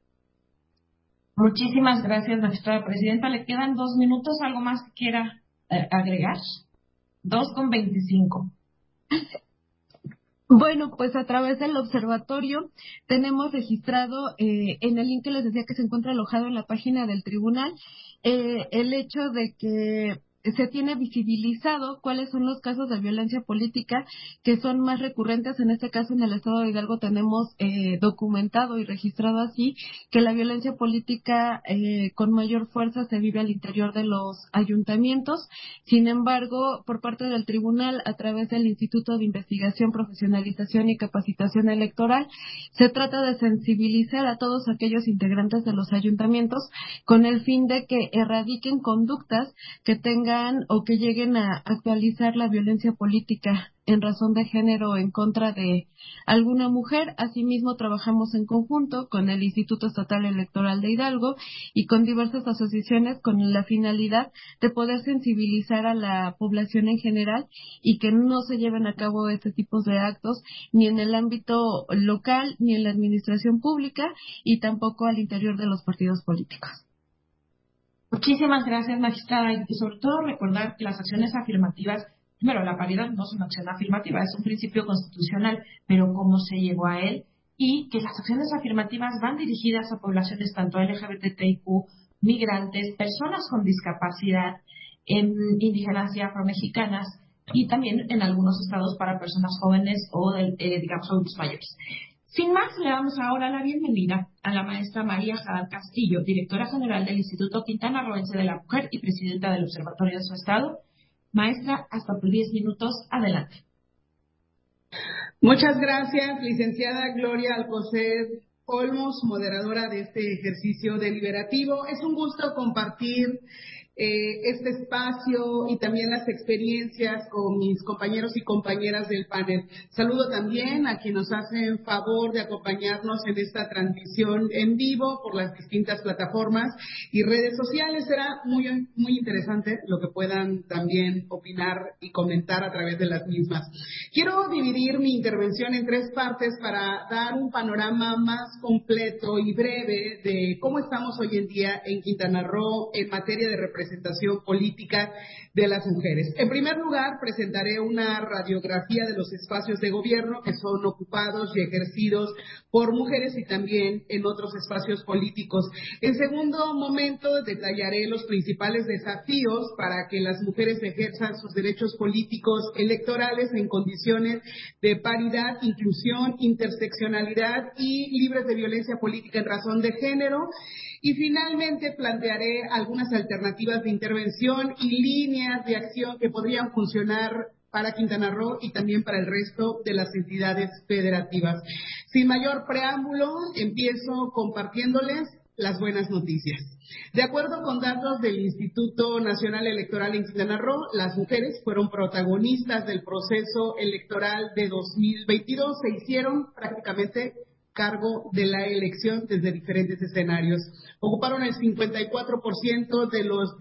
Muchísimas gracias, magistrada presidenta. Le quedan 2 minutos. ¿Algo más que quiera agregar? 2:25. Bueno, pues a través del observatorio tenemos registrado en el link que les decía que se encuentra alojado en la página del tribunal el hecho de que se tiene visibilizado cuáles son los casos de violencia política que son más recurrentes. En este caso, en el estado de Hidalgo tenemos documentado y registrado así que la violencia política con mayor fuerza se vive al interior de los ayuntamientos. Sin embargo, por parte del tribunal, a través del Instituto de Investigación, Profesionalización y Capacitación Electoral, se trata de sensibilizar a todos aquellos integrantes de los ayuntamientos con el fin de que erradiquen conductas que tengan o que lleguen a actualizar la violencia política en razón de género en contra de alguna mujer. Asimismo, trabajamos en conjunto con el Instituto Estatal Electoral de Hidalgo y con diversas asociaciones con la finalidad de poder sensibilizar a la población en general y que no se lleven a cabo este tipo de actos ni en el ámbito local ni en la administración pública y tampoco al interior de los partidos políticos. Muchísimas gracias, magistrada, y sobre todo recordar que las acciones afirmativas, primero, la paridad no es una acción afirmativa, es un principio constitucional, pero cómo se llegó a él, y que las acciones afirmativas van dirigidas a poblaciones tanto LGBTIQ, migrantes, personas con discapacidad, indígenas y afromexicanas, y también en algunos estados para personas jóvenes o, digamos, adultos mayores. Sin más, le damos ahora la bienvenida a la maestra María Jadar Castillo, directora general del Instituto Quintanarroense de la Mujer y presidenta del Observatorio de su Estado. Maestra, hasta por 10 minutos, adelante. Muchas gracias, licenciada Gloria Alcocer Olmos, moderadora de este ejercicio deliberativo. Es un gusto compartir este espacio y también las experiencias con mis compañeros y compañeras del panel. Saludo también a quienes nos hacen favor de acompañarnos en esta transmisión en vivo por las distintas plataformas y redes sociales. Será muy interesante lo que puedan también opinar y comentar a través de las mismas. Quiero dividir mi intervención en 3 partes para dar un panorama más completo y breve de cómo estamos hoy en día en Quintana Roo en materia de representación política de las mujeres. En primer lugar, presentaré una radiografía de los espacios de gobierno que son ocupados y ejercidos por mujeres y también en otros espacios políticos. En segundo momento, detallaré los principales desafíos para que las mujeres ejerzan sus derechos políticos electorales en condiciones de paridad, inclusión, interseccionalidad y libres de violencia política en razón de género. Y finalmente plantearé algunas alternativas de intervención y líneas de acción que podrían funcionar para Quintana Roo y también para el resto de las entidades federativas. Sin mayor preámbulo, empiezo compartiéndoles las buenas noticias. De acuerdo con datos del Instituto Nacional Electoral en Quintana Roo, las mujeres fueron protagonistas del proceso electoral de 2022. Se hicieron prácticamente cargo de la elección desde diferentes escenarios. Ocuparon el 54% de los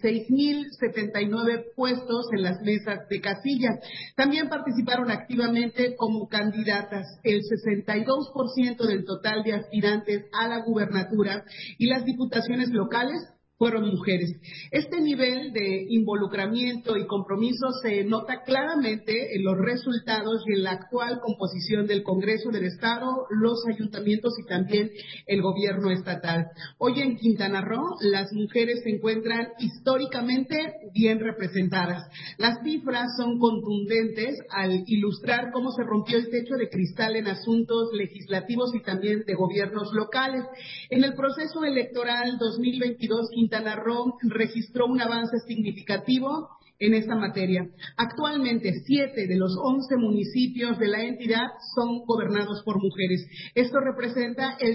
16,079 puestos en las mesas de casilla. También participaron activamente como candidatas el 62% del total de aspirantes a la gubernatura y las diputaciones locales fueron mujeres. Este nivel de involucramiento y compromiso se nota claramente en los resultados y en la actual composición del Congreso del Estado, los ayuntamientos y también el gobierno estatal. Hoy en Quintana Roo, las mujeres se encuentran históricamente bien representadas. Las cifras son contundentes al ilustrar cómo se rompió el techo de cristal en asuntos legislativos y también de gobiernos locales. En el proceso electoral 2022, Quintana Roo registró un avance significativo en esta materia. Actualmente, 7 de los 11 municipios de la entidad son gobernados por mujeres. Esto representa el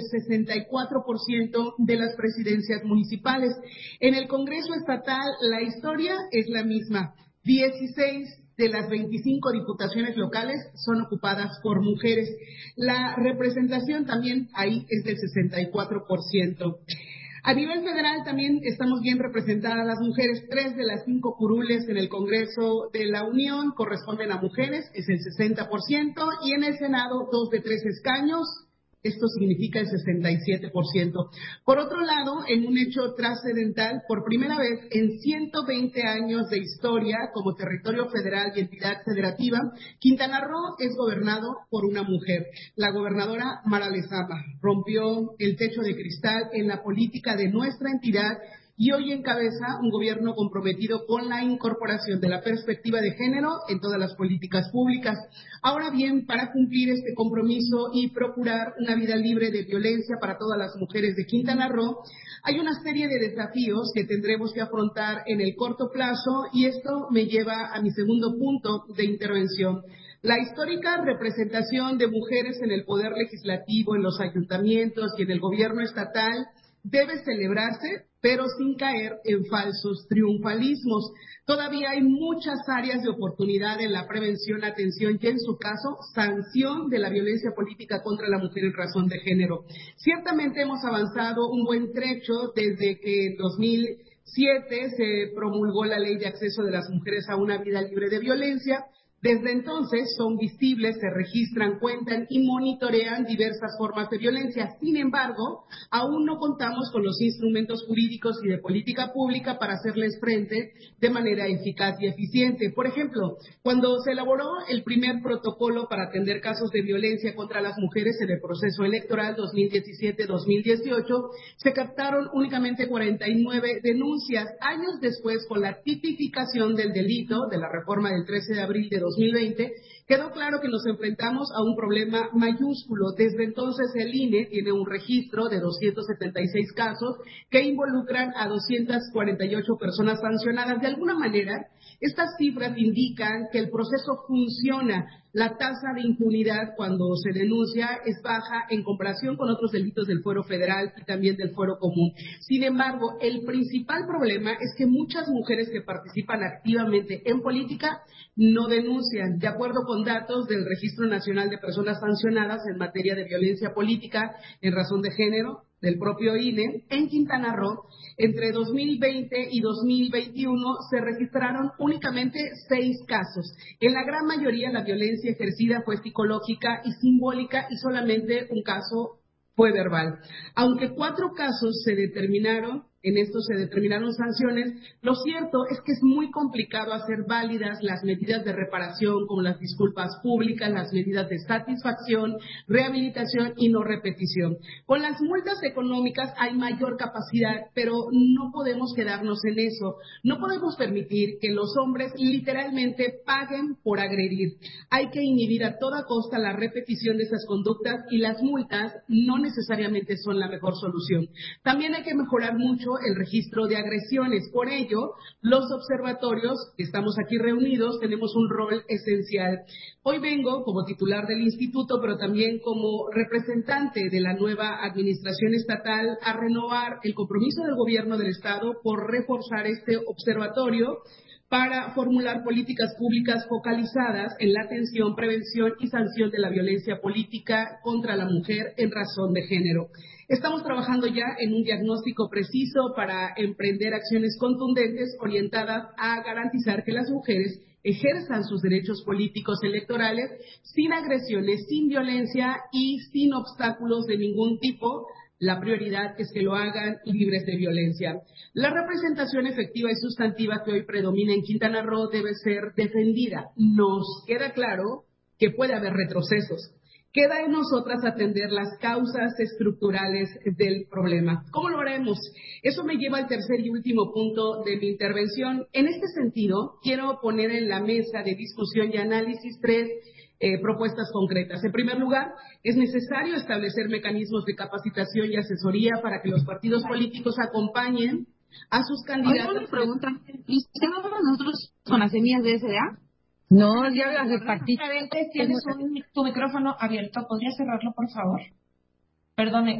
64% de las presidencias municipales. En el Congreso Estatal, la historia es la misma. 16 de las 25 diputaciones locales son ocupadas por mujeres. La representación también ahí es del 64%. A nivel federal también estamos bien representadas las mujeres. 3 de las 5 curules en el Congreso de la Unión corresponden a mujeres, es el 60%, y en el Senado 2 de 3 escaños. Esto significa el 67%. Por otro lado, en un hecho trascendental, por primera vez en 120 años de historia como territorio federal y entidad federativa, Quintana Roo es gobernado por una mujer. La gobernadora Mara Lezama rompió el techo de cristal en la política de nuestra entidad y hoy encabeza un gobierno comprometido con la incorporación de la perspectiva de género en todas las políticas públicas. Ahora bien, para cumplir este compromiso y procurar una vida libre de violencia para todas las mujeres de Quintana Roo, hay una serie de desafíos que tendremos que afrontar en el corto plazo, y esto me lleva a mi segundo punto de intervención. La histórica representación de mujeres en el poder legislativo, en los ayuntamientos y en el gobierno estatal debe celebrarse, pero sin caer en falsos triunfalismos. Todavía hay muchas áreas de oportunidad en la prevención, atención y, en su caso, sanción de la violencia política contra la mujer en razón de género. Ciertamente hemos avanzado un buen trecho desde que en 2007 se promulgó la Ley de Acceso de las Mujeres a una Vida Libre de Violencia. Desde entonces son visibles, se registran, cuentan y monitorean diversas formas de violencia. Sin embargo, aún no contamos con los instrumentos jurídicos y de política pública para hacerles frente de manera eficaz y eficiente. Por ejemplo, cuando se elaboró el primer protocolo para atender casos de violencia contra las mujeres en el proceso electoral 2017-2018, se captaron únicamente 49 denuncias. Años después, con la tipificación del delito de la reforma del 13 de abril de 2020, quedó claro que nos enfrentamos a un problema mayúsculo. Desde entonces el INE tiene un registro de 276 casos que involucran a 248 personas sancionadas. De alguna manera, estas cifras indican que el proceso funciona. La tasa de impunidad cuando se denuncia es baja en comparación con otros delitos del fuero federal y también del fuero común. Sin embargo, el principal problema es que muchas mujeres que participan activamente en política no denuncian. De acuerdo con datos del Registro Nacional de Personas Sancionadas en materia de violencia política en razón de género, del propio INE, en Quintana Roo, entre 2020 y 2021 se registraron únicamente 6 casos. En la gran mayoría la violencia ejercida fue psicológica y simbólica y solamente un caso fue verbal. Aunque 4 casos se determinaron, en estos se determinaron sanciones, lo cierto es que es muy complicado hacer válidas las medidas de reparación, como las disculpas públicas, las medidas de satisfacción, rehabilitación y no repetición. Con las multas económicas hay mayor capacidad, pero no podemos quedarnos en eso. No podemos permitir que los hombres literalmente paguen por agredir. Hay que inhibir a toda costa la repetición de esas conductas, y las multas no necesariamente son la mejor solución. También hay que mejorar mucho el registro de agresiones. Por ello, los observatorios que estamos aquí reunidos tenemos un rol esencial. Hoy vengo como titular del instituto, pero también como representante de la nueva administración estatal, a renovar el compromiso del gobierno del estado por reforzar este observatorio para formular políticas públicas focalizadas en la atención, prevención y sanción de la violencia política contra la mujer en razón de género. Estamos trabajando ya en un diagnóstico preciso para emprender acciones contundentes orientadas a garantizar que las mujeres ejerzan sus derechos políticos electorales sin agresiones, sin violencia y sin obstáculos de ningún tipo. La prioridad es que lo hagan libres de violencia. La representación efectiva y sustantiva que hoy predomina en Quintana Roo debe ser defendida. Nos queda claro que puede haber retrocesos. Queda en nosotras atender las causas estructurales del problema. ¿Cómo lo haremos? Eso me lleva al tercer y último punto de mi intervención. En este sentido, quiero poner en la mesa de discusión y análisis 3 propuestas concretas. En primer lugar, es necesario establecer mecanismos de capacitación y asesoría para que los partidos políticos acompañen a sus candidatos. Una pregunta. ¿Y tenemos nosotros con las semillas de SDA? No, ya las repartí. Tienes tu micrófono abierto. ¿Podría cerrarlo, por favor? Perdone,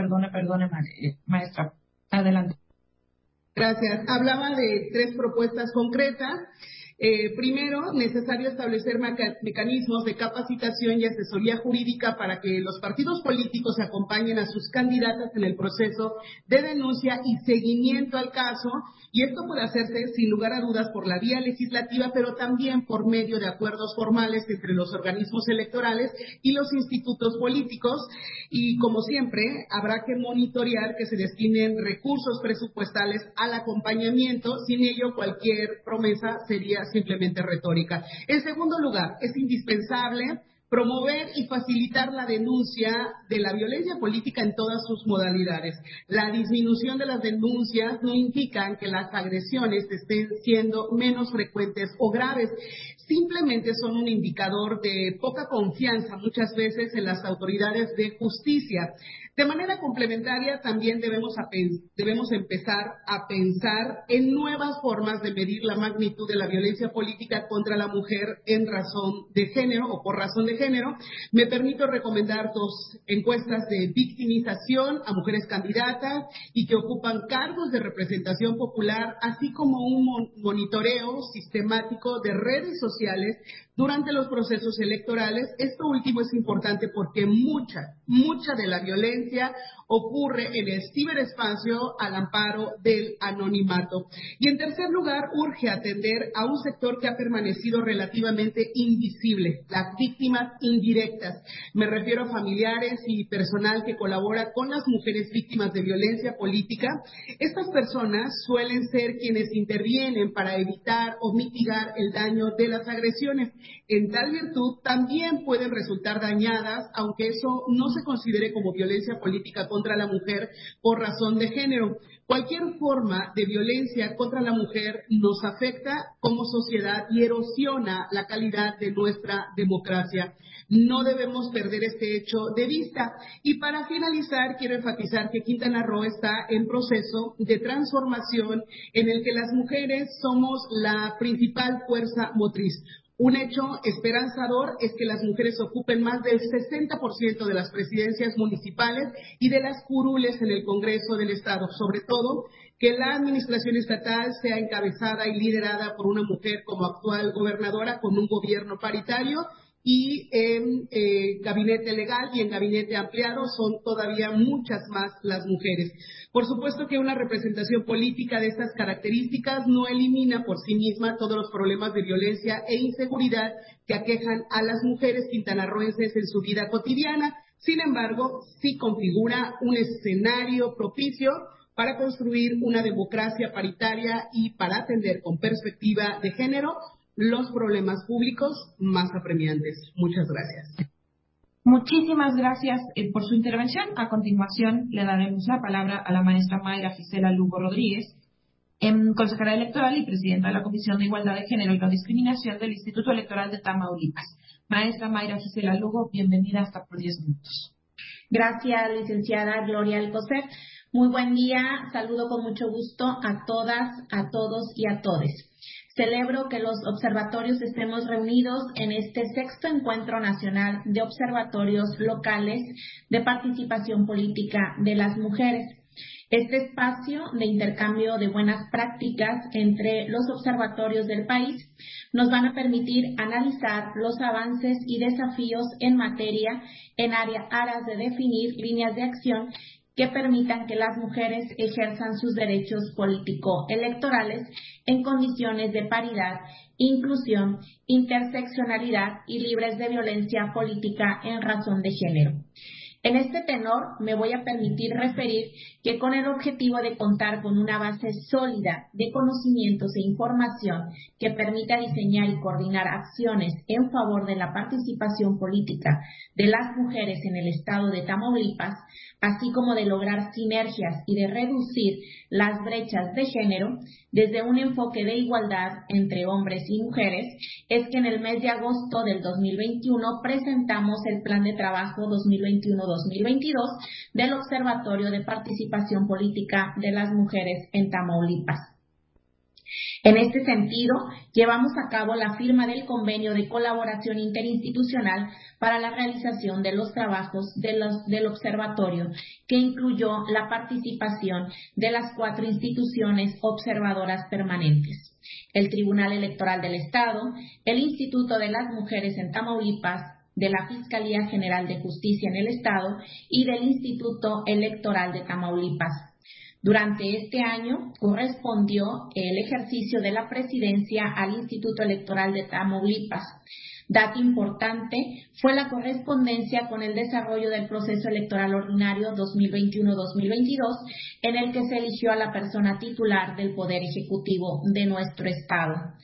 maestra. Adelante. Gracias. Hablaba de 3 propuestas concretas. Primero, necesario establecer mecanismos de capacitación y asesoría jurídica para que los partidos políticos acompañen a sus candidatas en el proceso de denuncia y seguimiento al caso, y esto puede hacerse sin lugar a dudas por la vía legislativa, pero también por medio de acuerdos formales entre los organismos electorales y los institutos políticos, y como siempre, habrá que monitorear que se destinen recursos presupuestales al acompañamiento. Sin ello, cualquier promesa sería simplemente retórica. En segundo lugar, es indispensable promover y facilitar la denuncia de la violencia política en todas sus modalidades. La disminución de las denuncias no indica que las agresiones estén siendo menos frecuentes o graves, simplemente son un indicador de poca confianza muchas veces en las autoridades de justicia. De manera complementaria, también debemos empezar a pensar en nuevas formas de medir la magnitud de la violencia política contra la mujer en razón de género o por razón de género. Me permito recomendar 2 encuestas de victimización a mujeres candidatas y que ocupan cargos de representación popular, así como un monitoreo sistemático de redes sociales durante los procesos electorales. Esto último es importante porque mucha de la violencia ocurre en el ciberespacio al amparo del anonimato. Y en tercer lugar, urge atender a un sector que ha permanecido relativamente invisible, las víctimas indirectas. Me refiero a familiares y personal que colabora con las mujeres víctimas de violencia política. Estas personas suelen ser quienes intervienen para evitar o mitigar el daño de las agresiones. En tal virtud, también pueden resultar dañadas, aunque eso no se considere como violencia política contra la mujer por razón de género. Cualquier forma de violencia contra la mujer nos afecta como sociedad y erosiona la calidad de nuestra democracia. No debemos perder este hecho de vista. Y para finalizar, quiero enfatizar que Quintana Roo está en proceso de transformación en el que las mujeres somos la principal fuerza motriz. Un hecho esperanzador es que las mujeres ocupen más del 60% de las presidencias municipales y de las curules en el Congreso del Estado. Sobre todo, que la administración estatal sea encabezada y liderada por una mujer como actual gobernadora, con un gobierno paritario, y en gabinete legal y en gabinete ampliado son todavía muchas más las mujeres. Por supuesto que una representación política de estas características no elimina por sí misma todos los problemas de violencia e inseguridad que aquejan a las mujeres quintanarroenses en su vida cotidiana. Sin embargo, sí configura un escenario propicio para construir una democracia paritaria y para atender con perspectiva de género los problemas públicos más apremiantes. Muchas gracias. Muchísimas gracias por su intervención. A continuación le daremos la palabra a la maestra Mayra Gisela Lugo Rodríguez, consejera electoral y presidenta de la Comisión de Igualdad de Género y No Discriminación del Instituto Electoral de Tamaulipas. Maestra Mayra Gisela Lugo, bienvenida hasta por 10 minutos. Gracias, licenciada Gloria Alcocer. Muy buen día. Saludo con mucho gusto a todas, a todos y a todes. Celebro que los observatorios estemos reunidos en este 6º Encuentro Nacional de Observatorios Locales de Participación Política de las Mujeres. Este espacio de intercambio de buenas prácticas entre los observatorios del país nos van a permitir analizar los avances y desafíos en materia en aras de definir líneas de acción que permitan que las mujeres ejerzan sus derechos político-electorales en condiciones de paridad, inclusión, interseccionalidad y libres de violencia política en razón de género. En este tenor me voy a permitir referir que con el objetivo de contar con una base sólida de conocimientos e información que permita diseñar y coordinar acciones en favor de la participación política de las mujeres en el estado de Tamaulipas, así como de lograr sinergias y de reducir las brechas de género desde un enfoque de igualdad entre hombres y mujeres, es que en el mes de agosto del 2021 presentamos el Plan de Trabajo 2021-2022 del Observatorio de Participación Política de las Mujeres en Tamaulipas. En este sentido, llevamos a cabo la firma del convenio de colaboración interinstitucional para la realización de los trabajos del observatorio, que incluyó la participación de las 4 instituciones observadoras permanentes: el Tribunal Electoral del Estado, el Instituto de las Mujeres en Tamaulipas, de la Fiscalía General de Justicia en el Estado y del Instituto Electoral de Tamaulipas. Durante este año correspondió el ejercicio de la presidencia al Instituto Electoral de Tamaulipas. Dato importante fue la correspondencia con el desarrollo del proceso electoral ordinario 2021-2022, en el que se eligió a la persona titular del Poder Ejecutivo de nuestro Estado.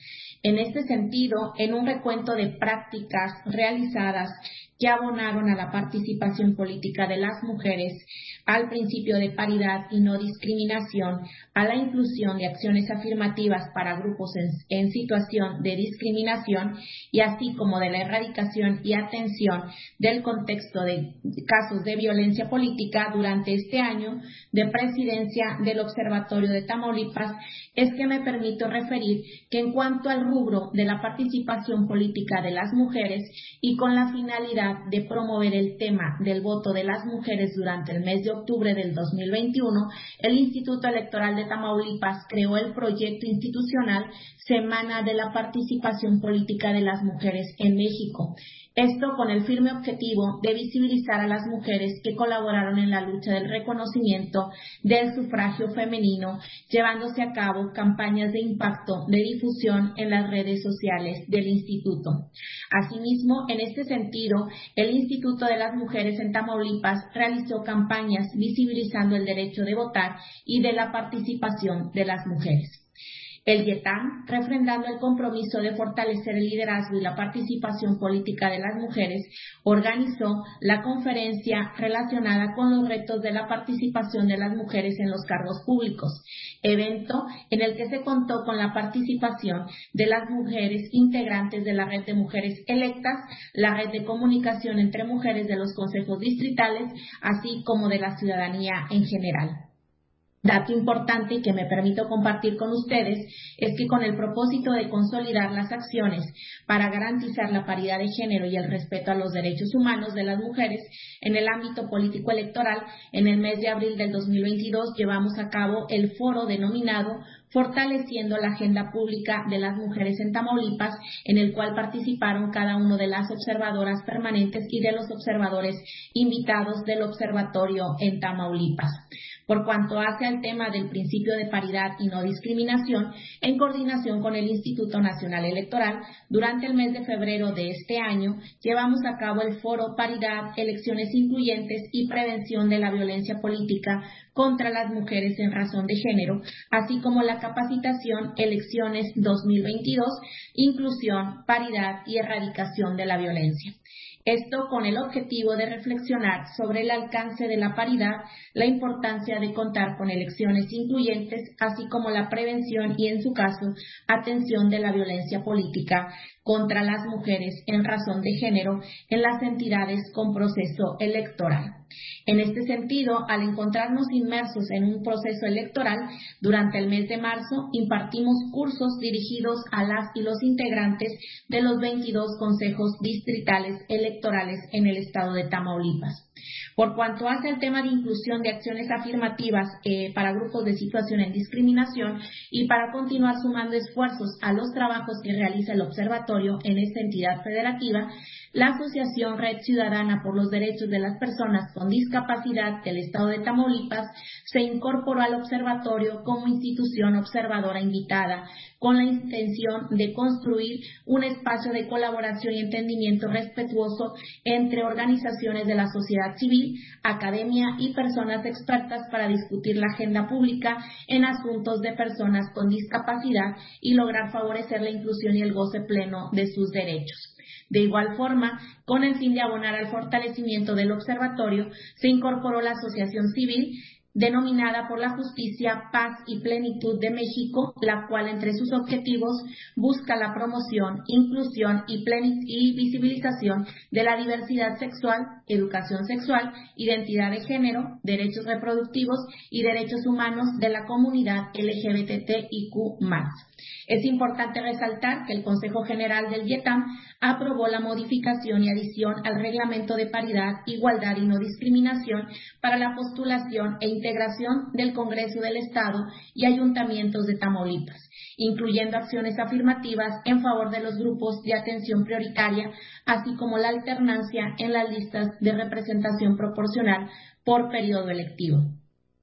En este sentido, en un recuento de prácticas realizadas que abonaron a la participación política de las mujeres, al principio de paridad y no discriminación, a la inclusión de acciones afirmativas para grupos en situación de discriminación y así como de la erradicación y atención del contexto de casos de violencia política durante este año de presidencia del Observatorio de Tamaulipas, es que me permito referir que en cuanto al rubro de la participación política de las mujeres y con la finalidad de promover el tema del voto de las mujeres durante el mes de octubre del 2021, el Instituto Electoral de Tamaulipas creó el proyecto institucional Semana de la Participación Política de las Mujeres en México. Esto con el firme objetivo de visibilizar a las mujeres que colaboraron en la lucha del reconocimiento del sufragio femenino, llevándose a cabo campañas de impacto de difusión en las redes sociales del Instituto. Asimismo, en este sentido, el Instituto de las Mujeres en Tamaulipas realizó campañas visibilizando el derecho de votar y de la participación de las mujeres. El YETAM, refrendando el compromiso de fortalecer el liderazgo y la participación política de las mujeres, organizó la conferencia relacionada con los retos de la participación de las mujeres en los cargos públicos, evento en el que se contó con la participación de las mujeres integrantes de la Red de Mujeres Electas, la Red de Comunicación entre Mujeres de los Consejos Distritales, así como de la ciudadanía en general. Dato importante y que me permito compartir con ustedes es que con el propósito de consolidar las acciones para garantizar la paridad de género y el respeto a los derechos humanos de las mujeres en el ámbito político electoral, en el mes de abril del 2022 llevamos a cabo el foro denominado Fortaleciendo la Agenda Pública de las Mujeres en Tamaulipas, en el cual participaron cada uno de las observadoras permanentes y de los observadores invitados del observatorio en Tamaulipas. Por cuanto hace al tema del principio de paridad y no discriminación, en coordinación con el Instituto Nacional Electoral, durante el mes de febrero de este año, llevamos a cabo el foro Paridad, Elecciones Incluyentes y Prevención de la Violencia Política contra las Mujeres en Razón de Género, así como la capacitación Elecciones 2022, Inclusión, Paridad y Erradicación de la Violencia. Esto con el objetivo de reflexionar sobre el alcance de la paridad, la importancia de contar con elecciones incluyentes, así como la prevención y, en su caso, atención de la violencia política contra las mujeres en razón de género en las entidades con proceso electoral. En este sentido, al encontrarnos inmersos en un proceso electoral, durante el mes de marzo impartimos cursos dirigidos a las y los integrantes de los 22 consejos distritales electorales en el estado de Tamaulipas. Por cuanto hace al tema de inclusión de acciones afirmativas para grupos de situación en discriminación y para continuar sumando esfuerzos a los trabajos que realiza el observatorio en esta entidad federativa, la Asociación Red Ciudadana por los Derechos de las Personas con Discapacidad del Estado de Tamaulipas se incorporó al observatorio como institución observadora invitada, con la intención de construir un espacio de colaboración y entendimiento respetuoso entre organizaciones de la sociedad civil, academia y personas expertas para discutir la agenda pública en asuntos de personas con discapacidad y lograr favorecer la inclusión y el goce pleno de sus derechos. De igual forma, con el fin de abonar al fortalecimiento del observatorio, se incorporó la Asociación Civil denominada por la Justicia, Paz y Plenitud de México, la cual entre sus objetivos busca la promoción, inclusión y visibilización de la diversidad sexual, educación sexual, identidad de género, derechos reproductivos y derechos humanos de la comunidad LGBTIQ+. Es importante resaltar que el Consejo General del YETAM aprobó la modificación y adición al Reglamento de Paridad, Igualdad y No Discriminación para la postulación e integración del Congreso del Estado y ayuntamientos de Tamaulipas, incluyendo acciones afirmativas en favor de los grupos de atención prioritaria, así como la alternancia en las listas de representación proporcional por periodo electivo.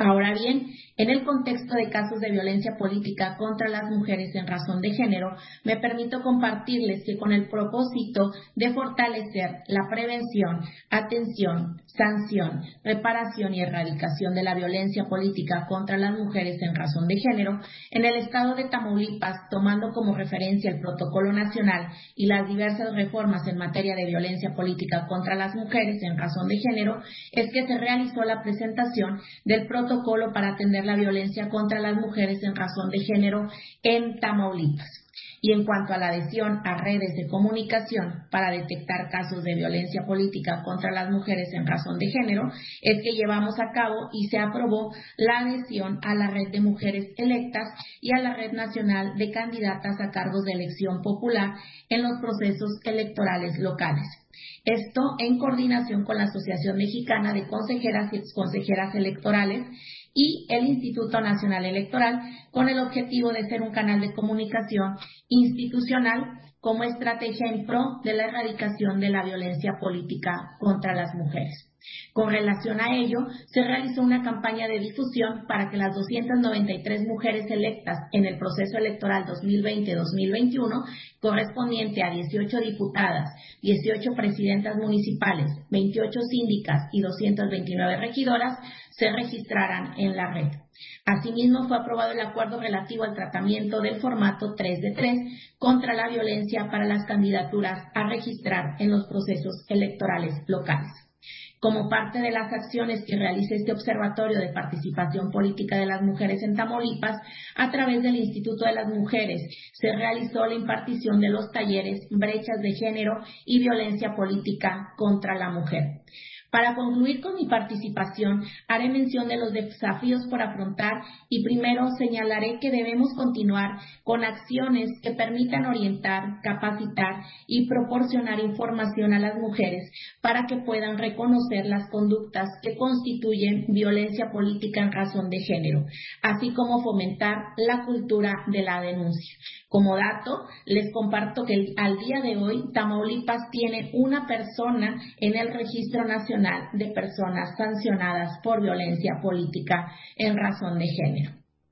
Ahora bien, en el contexto de casos de violencia política contra las mujeres en razón de género, me permito compartirles que con el propósito de fortalecer la prevención, atención, sanción, reparación y erradicación de la violencia política contra las mujeres en razón de género, en el estado de Tamaulipas, tomando como referencia el Protocolo Nacional y las diversas reformas en materia de violencia política contra las mujeres en razón de género, es que se realizó la presentación del protocolo para atender la violencia contra las mujeres en razón de género en Tamaulipas. Y en cuanto a la adhesión a redes de comunicación para detectar casos de violencia política contra las mujeres en razón de género, es que llevamos a cabo y se aprobó la adhesión a la Red de Mujeres Electas y a la Red Nacional de Candidatas a Cargos de Elección Popular en los procesos electorales locales. Esto en coordinación con la Asociación Mexicana de Consejeras y Exconsejeras Electorales y el Instituto Nacional Electoral, con el objetivo de ser un canal de comunicación institucional como estrategia en pro de la erradicación de la violencia política contra las mujeres. Con relación a ello, se realizó una campaña de difusión para que las 293 mujeres electas en el proceso electoral 2020-2021, correspondiente a 18 diputadas, 18 presidentas municipales, 28 síndicas y 229 regidoras, se registraran en la red. Asimismo, fue aprobado el acuerdo relativo al tratamiento del formato 3 de 3 contra la violencia para las candidaturas a registrar en los procesos electorales locales. Como parte de las acciones que realiza este Observatorio de Participación Política de las Mujeres en Tamaulipas, a través del Instituto de las Mujeres, se realizó la impartición de los talleres Brechas de Género y Violencia Política contra la Mujer. Para concluir con mi participación, haré mención de los desafíos por afrontar y primero señalaré que debemos continuar con acciones que permitan orientar, capacitar y proporcionar información a las mujeres para que puedan reconocer las conductas que constituyen violencia política en razón de género, así como fomentar la cultura de la denuncia. Como dato, les comparto que al día de hoy Tamaulipas tiene una persona en el Registro Nacional de Personas Sancionadas por Violencia Política en razón de género.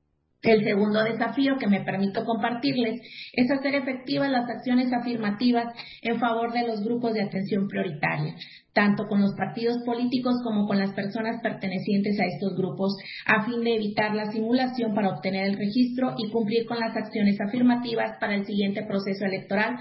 El segundo desafío que me permito compartirles es hacer efectivas las acciones afirmativas en favor de los grupos de atención prioritaria, tanto con los partidos políticos como con las personas pertenecientes a estos grupos, a fin de evitar la simulación para obtener el registro y cumplir con las acciones afirmativas para el siguiente proceso electoral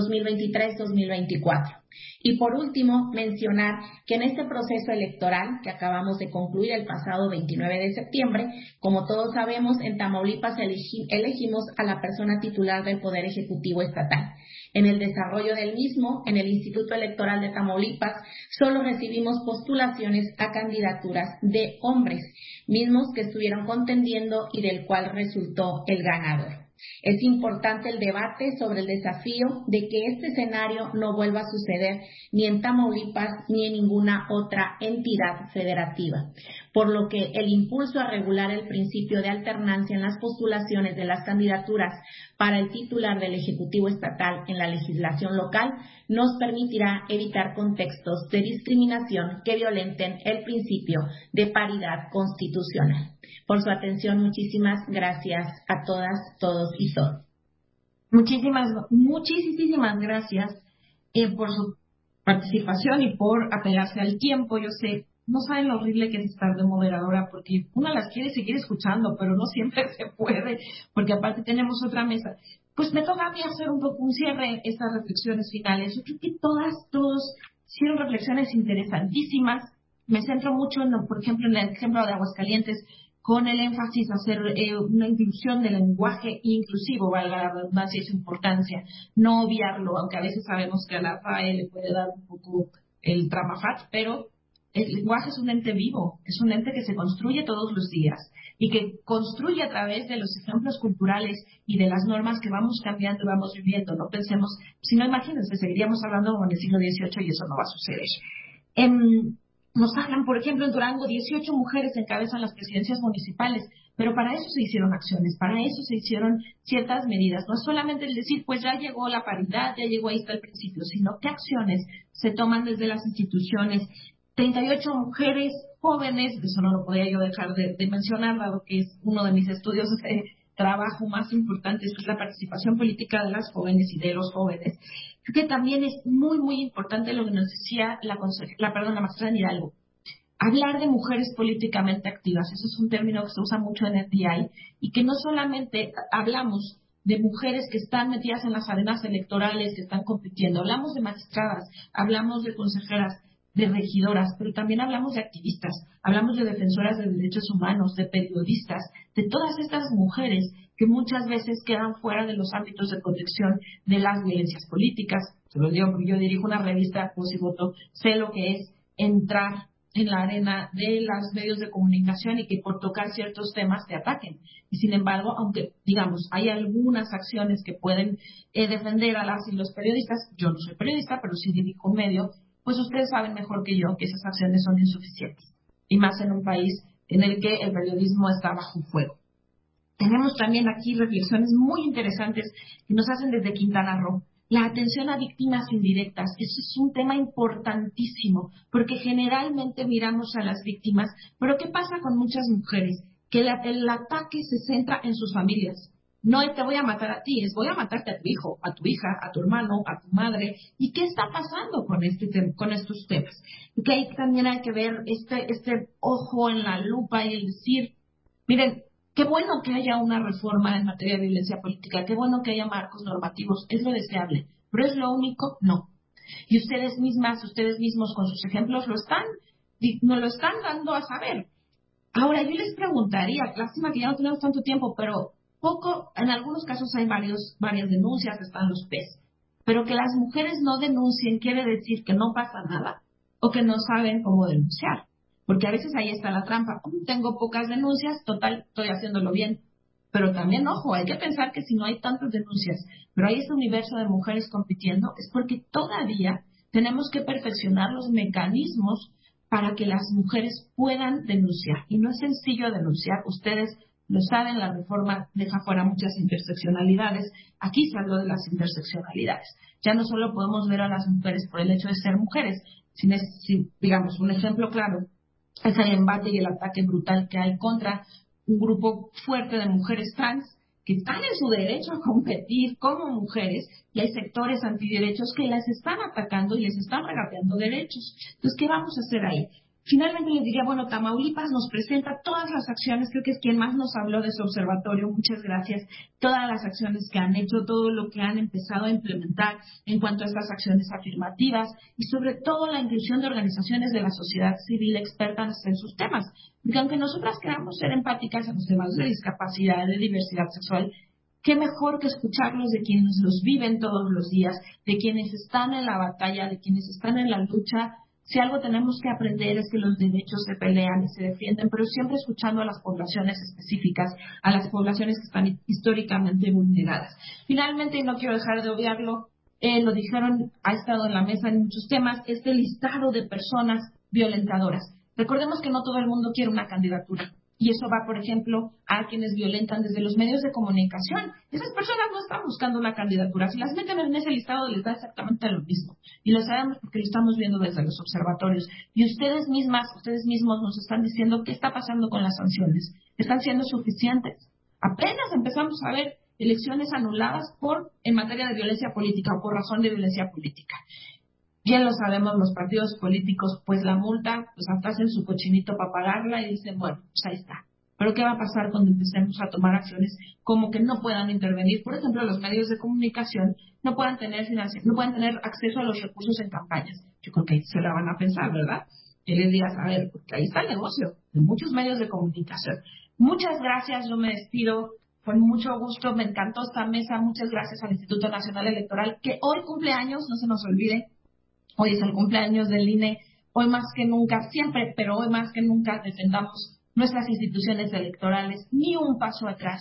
2023-2024. Y por último, mencionar que en este proceso electoral que acabamos de concluir el pasado 29 de septiembre, como todos sabemos, en Tamaulipas elegimos a la persona titular del Poder Ejecutivo Estatal. En el desarrollo del mismo, en el Instituto Electoral de Tamaulipas, solo recibimos postulaciones a candidaturas de hombres, mismos que estuvieron contendiendo y del cual resultó el ganador. Es importante el debate sobre el desafío de que este escenario no vuelva a suceder ni en Tamaulipas ni en ninguna otra entidad federativa, por lo que el impulso a regular el principio de alternancia en las postulaciones de las candidaturas para el titular del Ejecutivo Estatal en la legislación local nos permitirá evitar contextos de discriminación que violenten el principio de paridad constitucional. Por su atención, muchísimas gracias a todas, todos y todos. Muchísimas gracias por su participación y por apegarse al tiempo. Yo sé, no saben lo horrible que es estar de moderadora, porque una las quiere seguir escuchando, pero no siempre se puede, porque aparte tenemos otra mesa. Pues me toca a mí hacer un poco un cierre, estas reflexiones finales. Yo creo que todos hicieron reflexiones interesantísimas. Me centro mucho, por ejemplo, en el ejemplo de Aguascalientes, con el énfasis a hacer una inclusión del lenguaje inclusivo, valga la redundancia y su importancia, no obviarlo, aunque a veces sabemos que a la RAE le puede dar un poco el tramafat, pero el lenguaje es un ente vivo, es un ente que se construye todos los días y que construye a través de los ejemplos culturales y de las normas que vamos cambiando y vamos viviendo. No pensemos, si no, imagínense, seguiríamos hablando como en el siglo XVIII y eso no va a suceder. Nos hablan, por ejemplo, en Durango, 18 mujeres encabezan las presidencias municipales, pero para eso se hicieron acciones, para eso se hicieron ciertas medidas. No es solamente el decir, pues ya llegó la paridad, ya llegó, ahí está el principio, sino qué acciones se toman desde las instituciones. 38 mujeres jóvenes, eso no lo podía yo dejar de mencionar, dado que es uno de mis estudios de trabajo más importantes, es la participación política de las jóvenes y de los jóvenes. Creo que también es muy, muy importante lo que nos decía la magistrada Hidalgo. Hablar de mujeres políticamente activas, eso es un término que se usa mucho en el DI, y que no solamente hablamos de mujeres que están metidas en las arenas electorales, que están compitiendo, hablamos de magistradas, hablamos de consejeras, de regidoras, pero también hablamos de activistas, hablamos de defensoras de derechos humanos, de periodistas, de todas estas mujeres que muchas veces quedan fuera de los ámbitos de protección de las violencias políticas. Se lo digo porque yo dirijo una revista, Voz y Voto, sé lo que es entrar en la arena de los medios de comunicación y que por tocar ciertos temas te ataquen. Y sin embargo, aunque, digamos, hay algunas acciones que pueden defender a las y los periodistas, yo no soy periodista, pero sí dirijo un medio, pues ustedes saben mejor que yo que esas acciones son insuficientes. Y más en un país en el que el periodismo está bajo fuego. Tenemos también aquí reflexiones muy interesantes que nos hacen desde Quintana Roo. La atención a víctimas indirectas, eso es un tema importantísimo, porque generalmente miramos a las víctimas, pero ¿qué pasa con muchas mujeres? Que el ataque se centra en sus familias. No es te voy a matar a ti, es voy a matarte a tu hijo, a tu hija, a tu hermano, a tu madre. ¿Y qué está pasando con estos temas? Y que ahí también hay que ver este ojo en la lupa y el decir, miren, qué bueno que haya una reforma en materia de violencia política, qué bueno que haya marcos normativos, es lo deseable, pero ¿es lo único? No. Y ustedes mismos con sus ejemplos nos lo están dando a saber. Ahora, yo les preguntaría, lástima que ya no tenemos tanto tiempo, pero en algunos casos hay varias denuncias, están los PES, pero que las mujeres no denuncien quiere decir que no pasa nada o que no saben cómo denunciar. Porque a veces ahí está la trampa. Tengo pocas denuncias, total, estoy haciéndolo bien. Pero también, ojo, hay que pensar que si no hay tantas denuncias, pero hay este universo de mujeres compitiendo, es porque todavía tenemos que perfeccionar los mecanismos para que las mujeres puedan denunciar. Y no es sencillo denunciar. Ustedes lo saben, la reforma deja fuera muchas interseccionalidades. Aquí se habló de las interseccionalidades. Ya no solo podemos ver a las mujeres por el hecho de ser mujeres, sino, digamos, un ejemplo claro es el embate y el ataque brutal que hay contra un grupo fuerte de mujeres trans que están en su derecho a competir como mujeres, y hay sectores antiderechos que las están atacando y les están regateando derechos. Entonces, ¿qué vamos a hacer ahí? Finalmente les diría, bueno, Tamaulipas nos presenta todas las acciones, creo que es quien más nos habló de su observatorio, muchas gracias, todas las acciones que han hecho, todo lo que han empezado a implementar en cuanto a estas acciones afirmativas y sobre todo la inclusión de organizaciones de la sociedad civil expertas en sus temas. Porque aunque nosotras queramos ser empáticas en los temas de discapacidad, de diversidad sexual, qué mejor que escucharlos de quienes los viven todos los días, de quienes están en la batalla, de quienes están en la lucha. Si algo tenemos que aprender es que los derechos se pelean y se defienden, pero siempre escuchando a las poblaciones específicas, a las poblaciones que están históricamente vulneradas. Finalmente, y no quiero dejar de obviarlo, lo dijeron, ha estado en la mesa en muchos temas, este listado de personas violentadoras. Recordemos que no todo el mundo quiere una candidatura. Y eso va, por ejemplo, a quienes violentan desde los medios de comunicación. Esas personas no están buscando una candidatura. Si las meten en ese listado, les da exactamente lo mismo. Y lo sabemos porque lo estamos viendo desde los observatorios. Y ustedes mismos nos están diciendo qué está pasando con las sanciones. ¿Están siendo suficientes? Apenas empezamos a ver elecciones anuladas en materia de violencia política o por razón de violencia política. Bien lo sabemos los partidos políticos, pues la multa, pues hasta hacen su cochinito para pagarla y dicen, bueno, pues ahí está. Pero ¿qué va a pasar cuando empecemos a tomar acciones como que no puedan intervenir? Por ejemplo, los medios de comunicación no puedan tener acceso a los recursos en campañas. Yo creo que se la van a pensar, ¿verdad? Y les digas, a ver, porque ahí está el negocio de muchos medios de comunicación. Muchas gracias, yo me despido. Con mucho gusto, me encantó esta mesa. Muchas gracias al Instituto Nacional Electoral, que hoy cumple años, no se nos olvide. Hoy es el cumpleaños del INE, hoy más que nunca, siempre, pero hoy más que nunca defendamos nuestras instituciones electorales, ni un paso atrás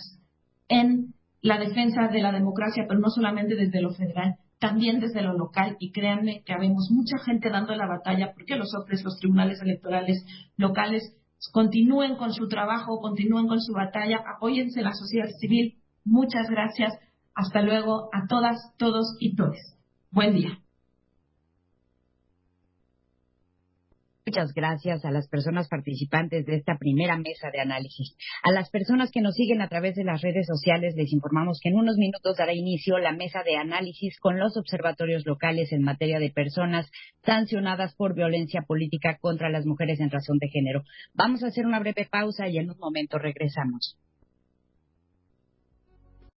en la defensa de la democracia, pero no solamente desde lo federal, también desde lo local, y créanme que habemos mucha gente dando la batalla porque los tribunales electorales locales continúen con su trabajo, continúen con su batalla, apóyense la sociedad civil. Muchas gracias, hasta luego a todas, todos y todes. Buen día. Muchas gracias a las personas participantes de esta primera mesa de análisis. A las personas que nos siguen a través de las redes sociales, les informamos que en unos minutos dará inicio la mesa de análisis con los observatorios locales en materia de personas sancionadas por violencia política contra las mujeres en razón de género. Vamos a hacer una breve pausa y en un momento regresamos.